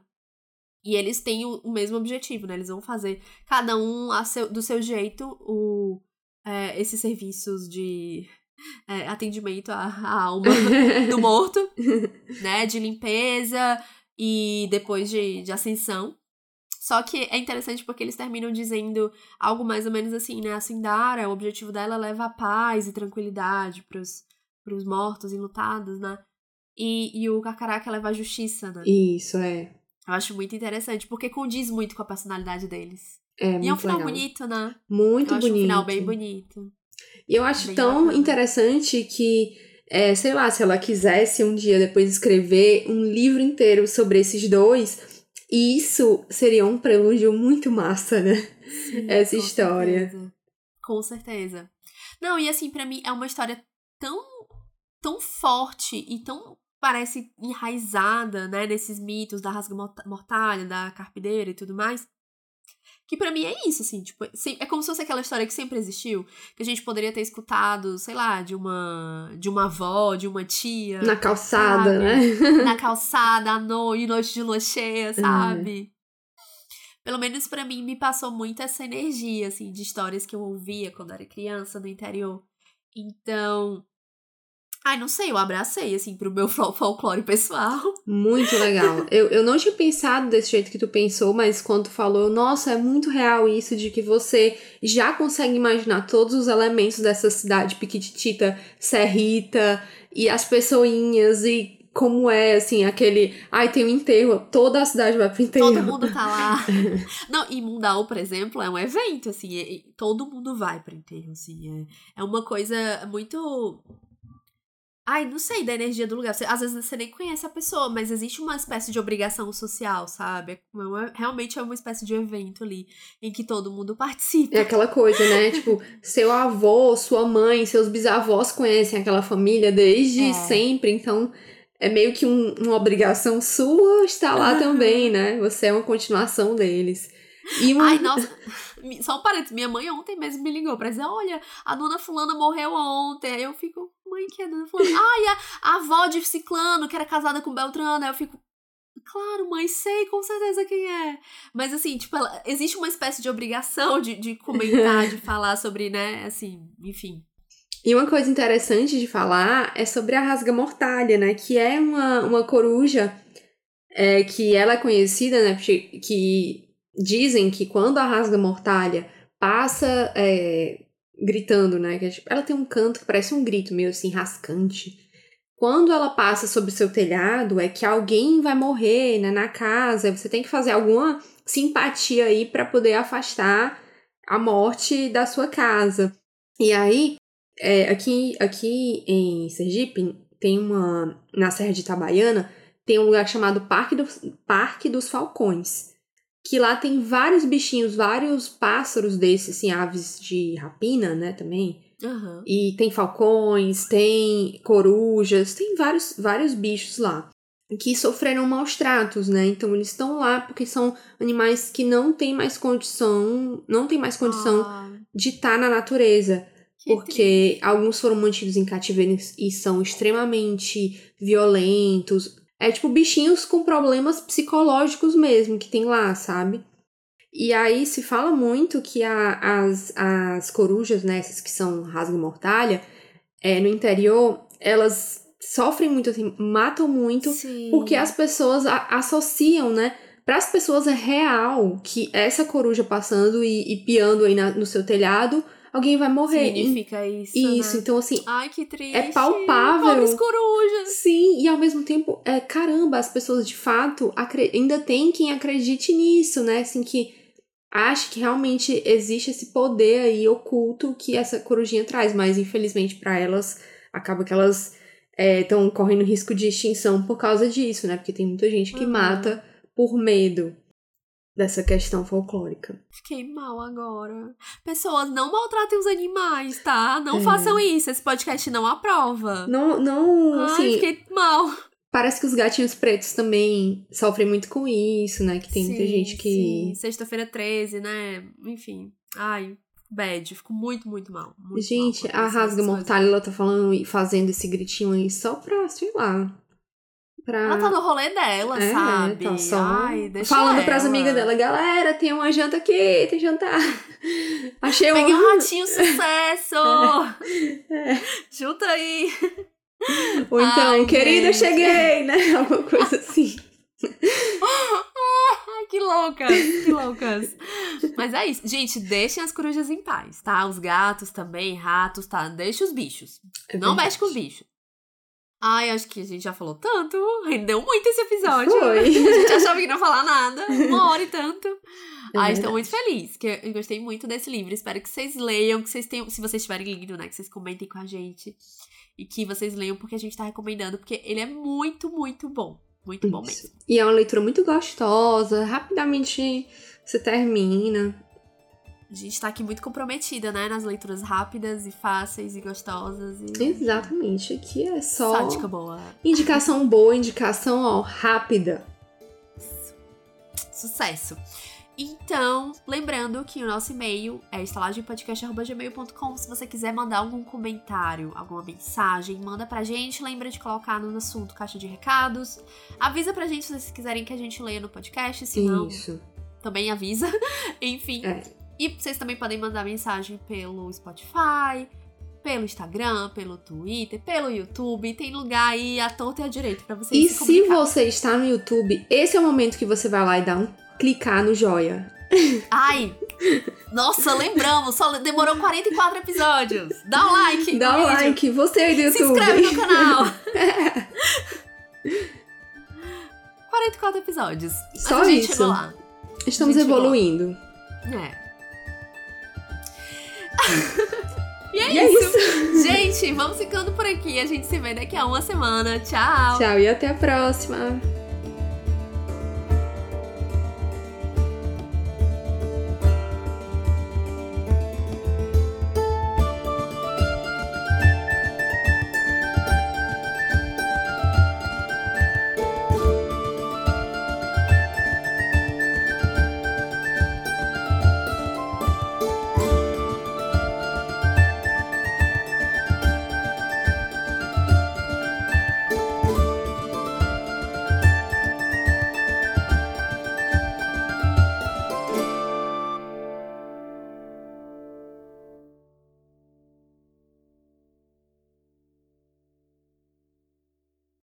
E eles têm o, o mesmo objetivo, né? Eles vão fazer, cada um a seu, do seu jeito, o... É, esses serviços de é, atendimento à, à alma do morto, né, de limpeza e depois de, de ascensão. Só que é interessante porque eles terminam dizendo algo mais ou menos assim, né, a Suindara, o objetivo dela leva a paz e tranquilidade pros, pros mortos enlutados, né, e, e o Carcará leva a justiça, né. Isso, é. Eu acho muito interessante, porque condiz muito com a personalidade deles. É, e é um final legal. bonito, né? Muito eu acho bonito. um final bem bonito. E eu acho bem tão bacana. interessante que, é, sei lá, se ela quisesse um dia depois escrever um livro inteiro sobre esses dois, isso seria um prelúdio muito massa, né? Sim, essa com história. Certeza. Com certeza. Não, e assim, pra mim é uma história tão, tão forte e tão, parece, enraizada, né, nesses mitos da rasga-mortalha, da carpideira e tudo mais, que pra mim é isso, assim, tipo, é como se fosse aquela história que sempre existiu, que a gente poderia ter escutado, sei lá, de uma de uma avó, de uma tia. Na calçada, sabe? né? Na calçada, à noite, noite de lua cheia, sabe? É. Pelo menos pra mim, me passou muito essa energia, assim, de histórias que eu ouvia quando era criança no interior. Então... Ai, não sei, eu abracei, assim, pro meu folclore pessoal. Muito legal. Eu, eu não tinha pensado desse jeito que tu pensou, mas quando tu falou, nossa, é muito real isso de que você já consegue imaginar todos os elementos dessa cidade piquitita, serrita, e as pessoinhas, e como é, assim, aquele... Ai, tem um enterro, toda a cidade vai pro enterro. Todo mundo tá lá. Não, e Mundau, por exemplo, é um evento, assim, é, todo mundo vai pro enterro, assim, é, é uma coisa muito... Ai, não sei da energia do lugar. Você, às vezes você nem conhece a pessoa, mas existe uma espécie de obrigação social, sabe? É uma, realmente é uma espécie de evento ali, em que todo mundo participa. É aquela coisa, né? Tipo, seu avô, sua mãe, seus bisavós conhecem aquela família desde é. sempre, então é meio que um, uma obrigação sua estar lá também, né? Você é uma continuação deles. E uma... Ai, nossa, só um parênteses, minha mãe ontem mesmo me ligou pra dizer, olha, a dona fulana morreu ontem. Aí eu fico, mãe, que é a dona fulana? Ai, a, a avó de ciclano, que era casada com Beltrano. Aí eu fico, claro, mãe, sei com certeza quem é. Mas assim, tipo, ela, existe uma espécie de obrigação de, de comentar, de falar sobre, né, assim, enfim. E uma coisa interessante de falar é sobre a rasga-mortalha, né, que é uma, uma coruja é, que ela é conhecida, né, que... Dizem que quando a rasga-mortalha passa é, gritando, né? Que, tipo, ela tem um canto que parece um grito meio assim, rascante. Quando ela passa sobre o seu telhado, é que alguém vai morrer, né, na casa. Você tem que fazer alguma simpatia aí para poder afastar a morte da sua casa. E aí, é, aqui, aqui em Sergipe, tem uma... Na Serra de Itabaiana, tem um lugar chamado Parque, do, Parque dos Falcões. Que lá tem vários bichinhos, vários pássaros desses, assim, aves de rapina, né, também. Uhum. E tem falcões, tem corujas, tem vários, vários bichos lá. Que sofreram maus tratos, né? Então eles estão lá porque são animais que não têm mais condição, não tem mais condição ah. de estar na natureza. Que porque triste. Alguns foram mantidos em cativeiro e são extremamente violentos. É tipo bichinhos com problemas psicológicos mesmo que tem lá, sabe? E aí se fala muito que a, as, as corujas, né, essas que são rasga-mortalha, é, no interior, elas sofrem muito, assim, matam muito, Sim. porque as pessoas a, associam, né? Para as pessoas é real que essa coruja passando e, e piando aí na, no seu telhado, alguém vai morrer. Significa isso, Isso, né? então assim, Ai, que triste. é palpável. Pobres corujas. Sim, e ao mesmo tempo, é, caramba, as pessoas de fato acre- ainda tem quem acredite nisso, né? Assim, que acha que realmente existe esse poder aí oculto que essa corujinha traz, mas infelizmente para elas, acaba que elas estão é, correndo risco de extinção por causa disso, né? Porque tem muita gente que Uhum. mata por medo dessa questão folclórica. Fiquei mal agora. Pessoas, não maltratem os animais, tá? Não É. façam isso, esse podcast não aprova. Não, não, Ai, assim... fiquei mal. Parece que os gatinhos pretos também sofrem muito com isso, né? Que tem sim, muita gente que... Sim, sexta-feira treze, né? Enfim. Ai, bad. Fico muito, muito mal. Muito gente, mal a rasga-mortalha, ela tá falando e fazendo esse gritinho aí só pra, sei lá... Pra... Ela tá no rolê dela, é, sabe? Tá só Ai, deixa falando ela. pras amigas dela, galera, tem uma janta aqui, tem jantar. Achei um... Peguei um ratinho, sucesso! É. Junta aí! Ou então, Ai, querida, gente. cheguei, né? Alguma coisa assim. Ai, que loucas, que loucas. Mas é isso. Gente, deixem as corujas em paz, tá? Os gatos também, ratos, tá? Deixa os bichos. É não verdade. mexe com os bichos. Ai, acho que a gente já falou tanto. Rendeu muito esse episódio. Foi. A gente achava que não ia falar nada. Uma hora e tanto. É Ai, verdade. estou muito feliz, que eu gostei muito desse livro. Espero que vocês leiam, que vocês tenham, se vocês estiverem lendo, né, que vocês comentem com a gente. E que vocês leiam, porque a gente tá recomendando, porque ele é muito, muito bom. Muito bom Isso. mesmo. E é uma leitura muito gostosa, rapidamente se termina. A gente tá aqui muito comprometida, né, nas leituras rápidas e fáceis e gostosas. E... Exatamente, aqui é só... Só dica boa. Indicação boa, indicação, ó, rápida. Sucesso. Então, lembrando que o nosso e-mail é estalagempodcast arroba gmail ponto com. Se você quiser mandar algum comentário, alguma mensagem, manda pra gente. Lembra de colocar no assunto caixa de recados. Avisa pra gente se vocês quiserem que a gente leia no podcast. Se não, Isso. também avisa. Enfim. É. E vocês também podem mandar mensagem pelo Spotify, pelo Instagram, pelo Twitter, pelo YouTube. Tem lugar aí à torta e à direita pra vocês E se se comunicar. você está no YouTube, esse é o momento que você vai lá e dá um clicar no joia. Ai, nossa, lembramos, só demorou quarenta e quatro episódios. Dá um like. Dá no um vídeo. like, você aí do Se YouTube. inscreve no canal. quarenta e quatro episódios. Mas Só a gente isso. chegou lá. Estamos A gente chegou lá. evoluindo. É. E é, E é isso. Gente, vamos ficando por aqui. A gente se vê daqui a uma semana. Tchau. Tchau e até a próxima.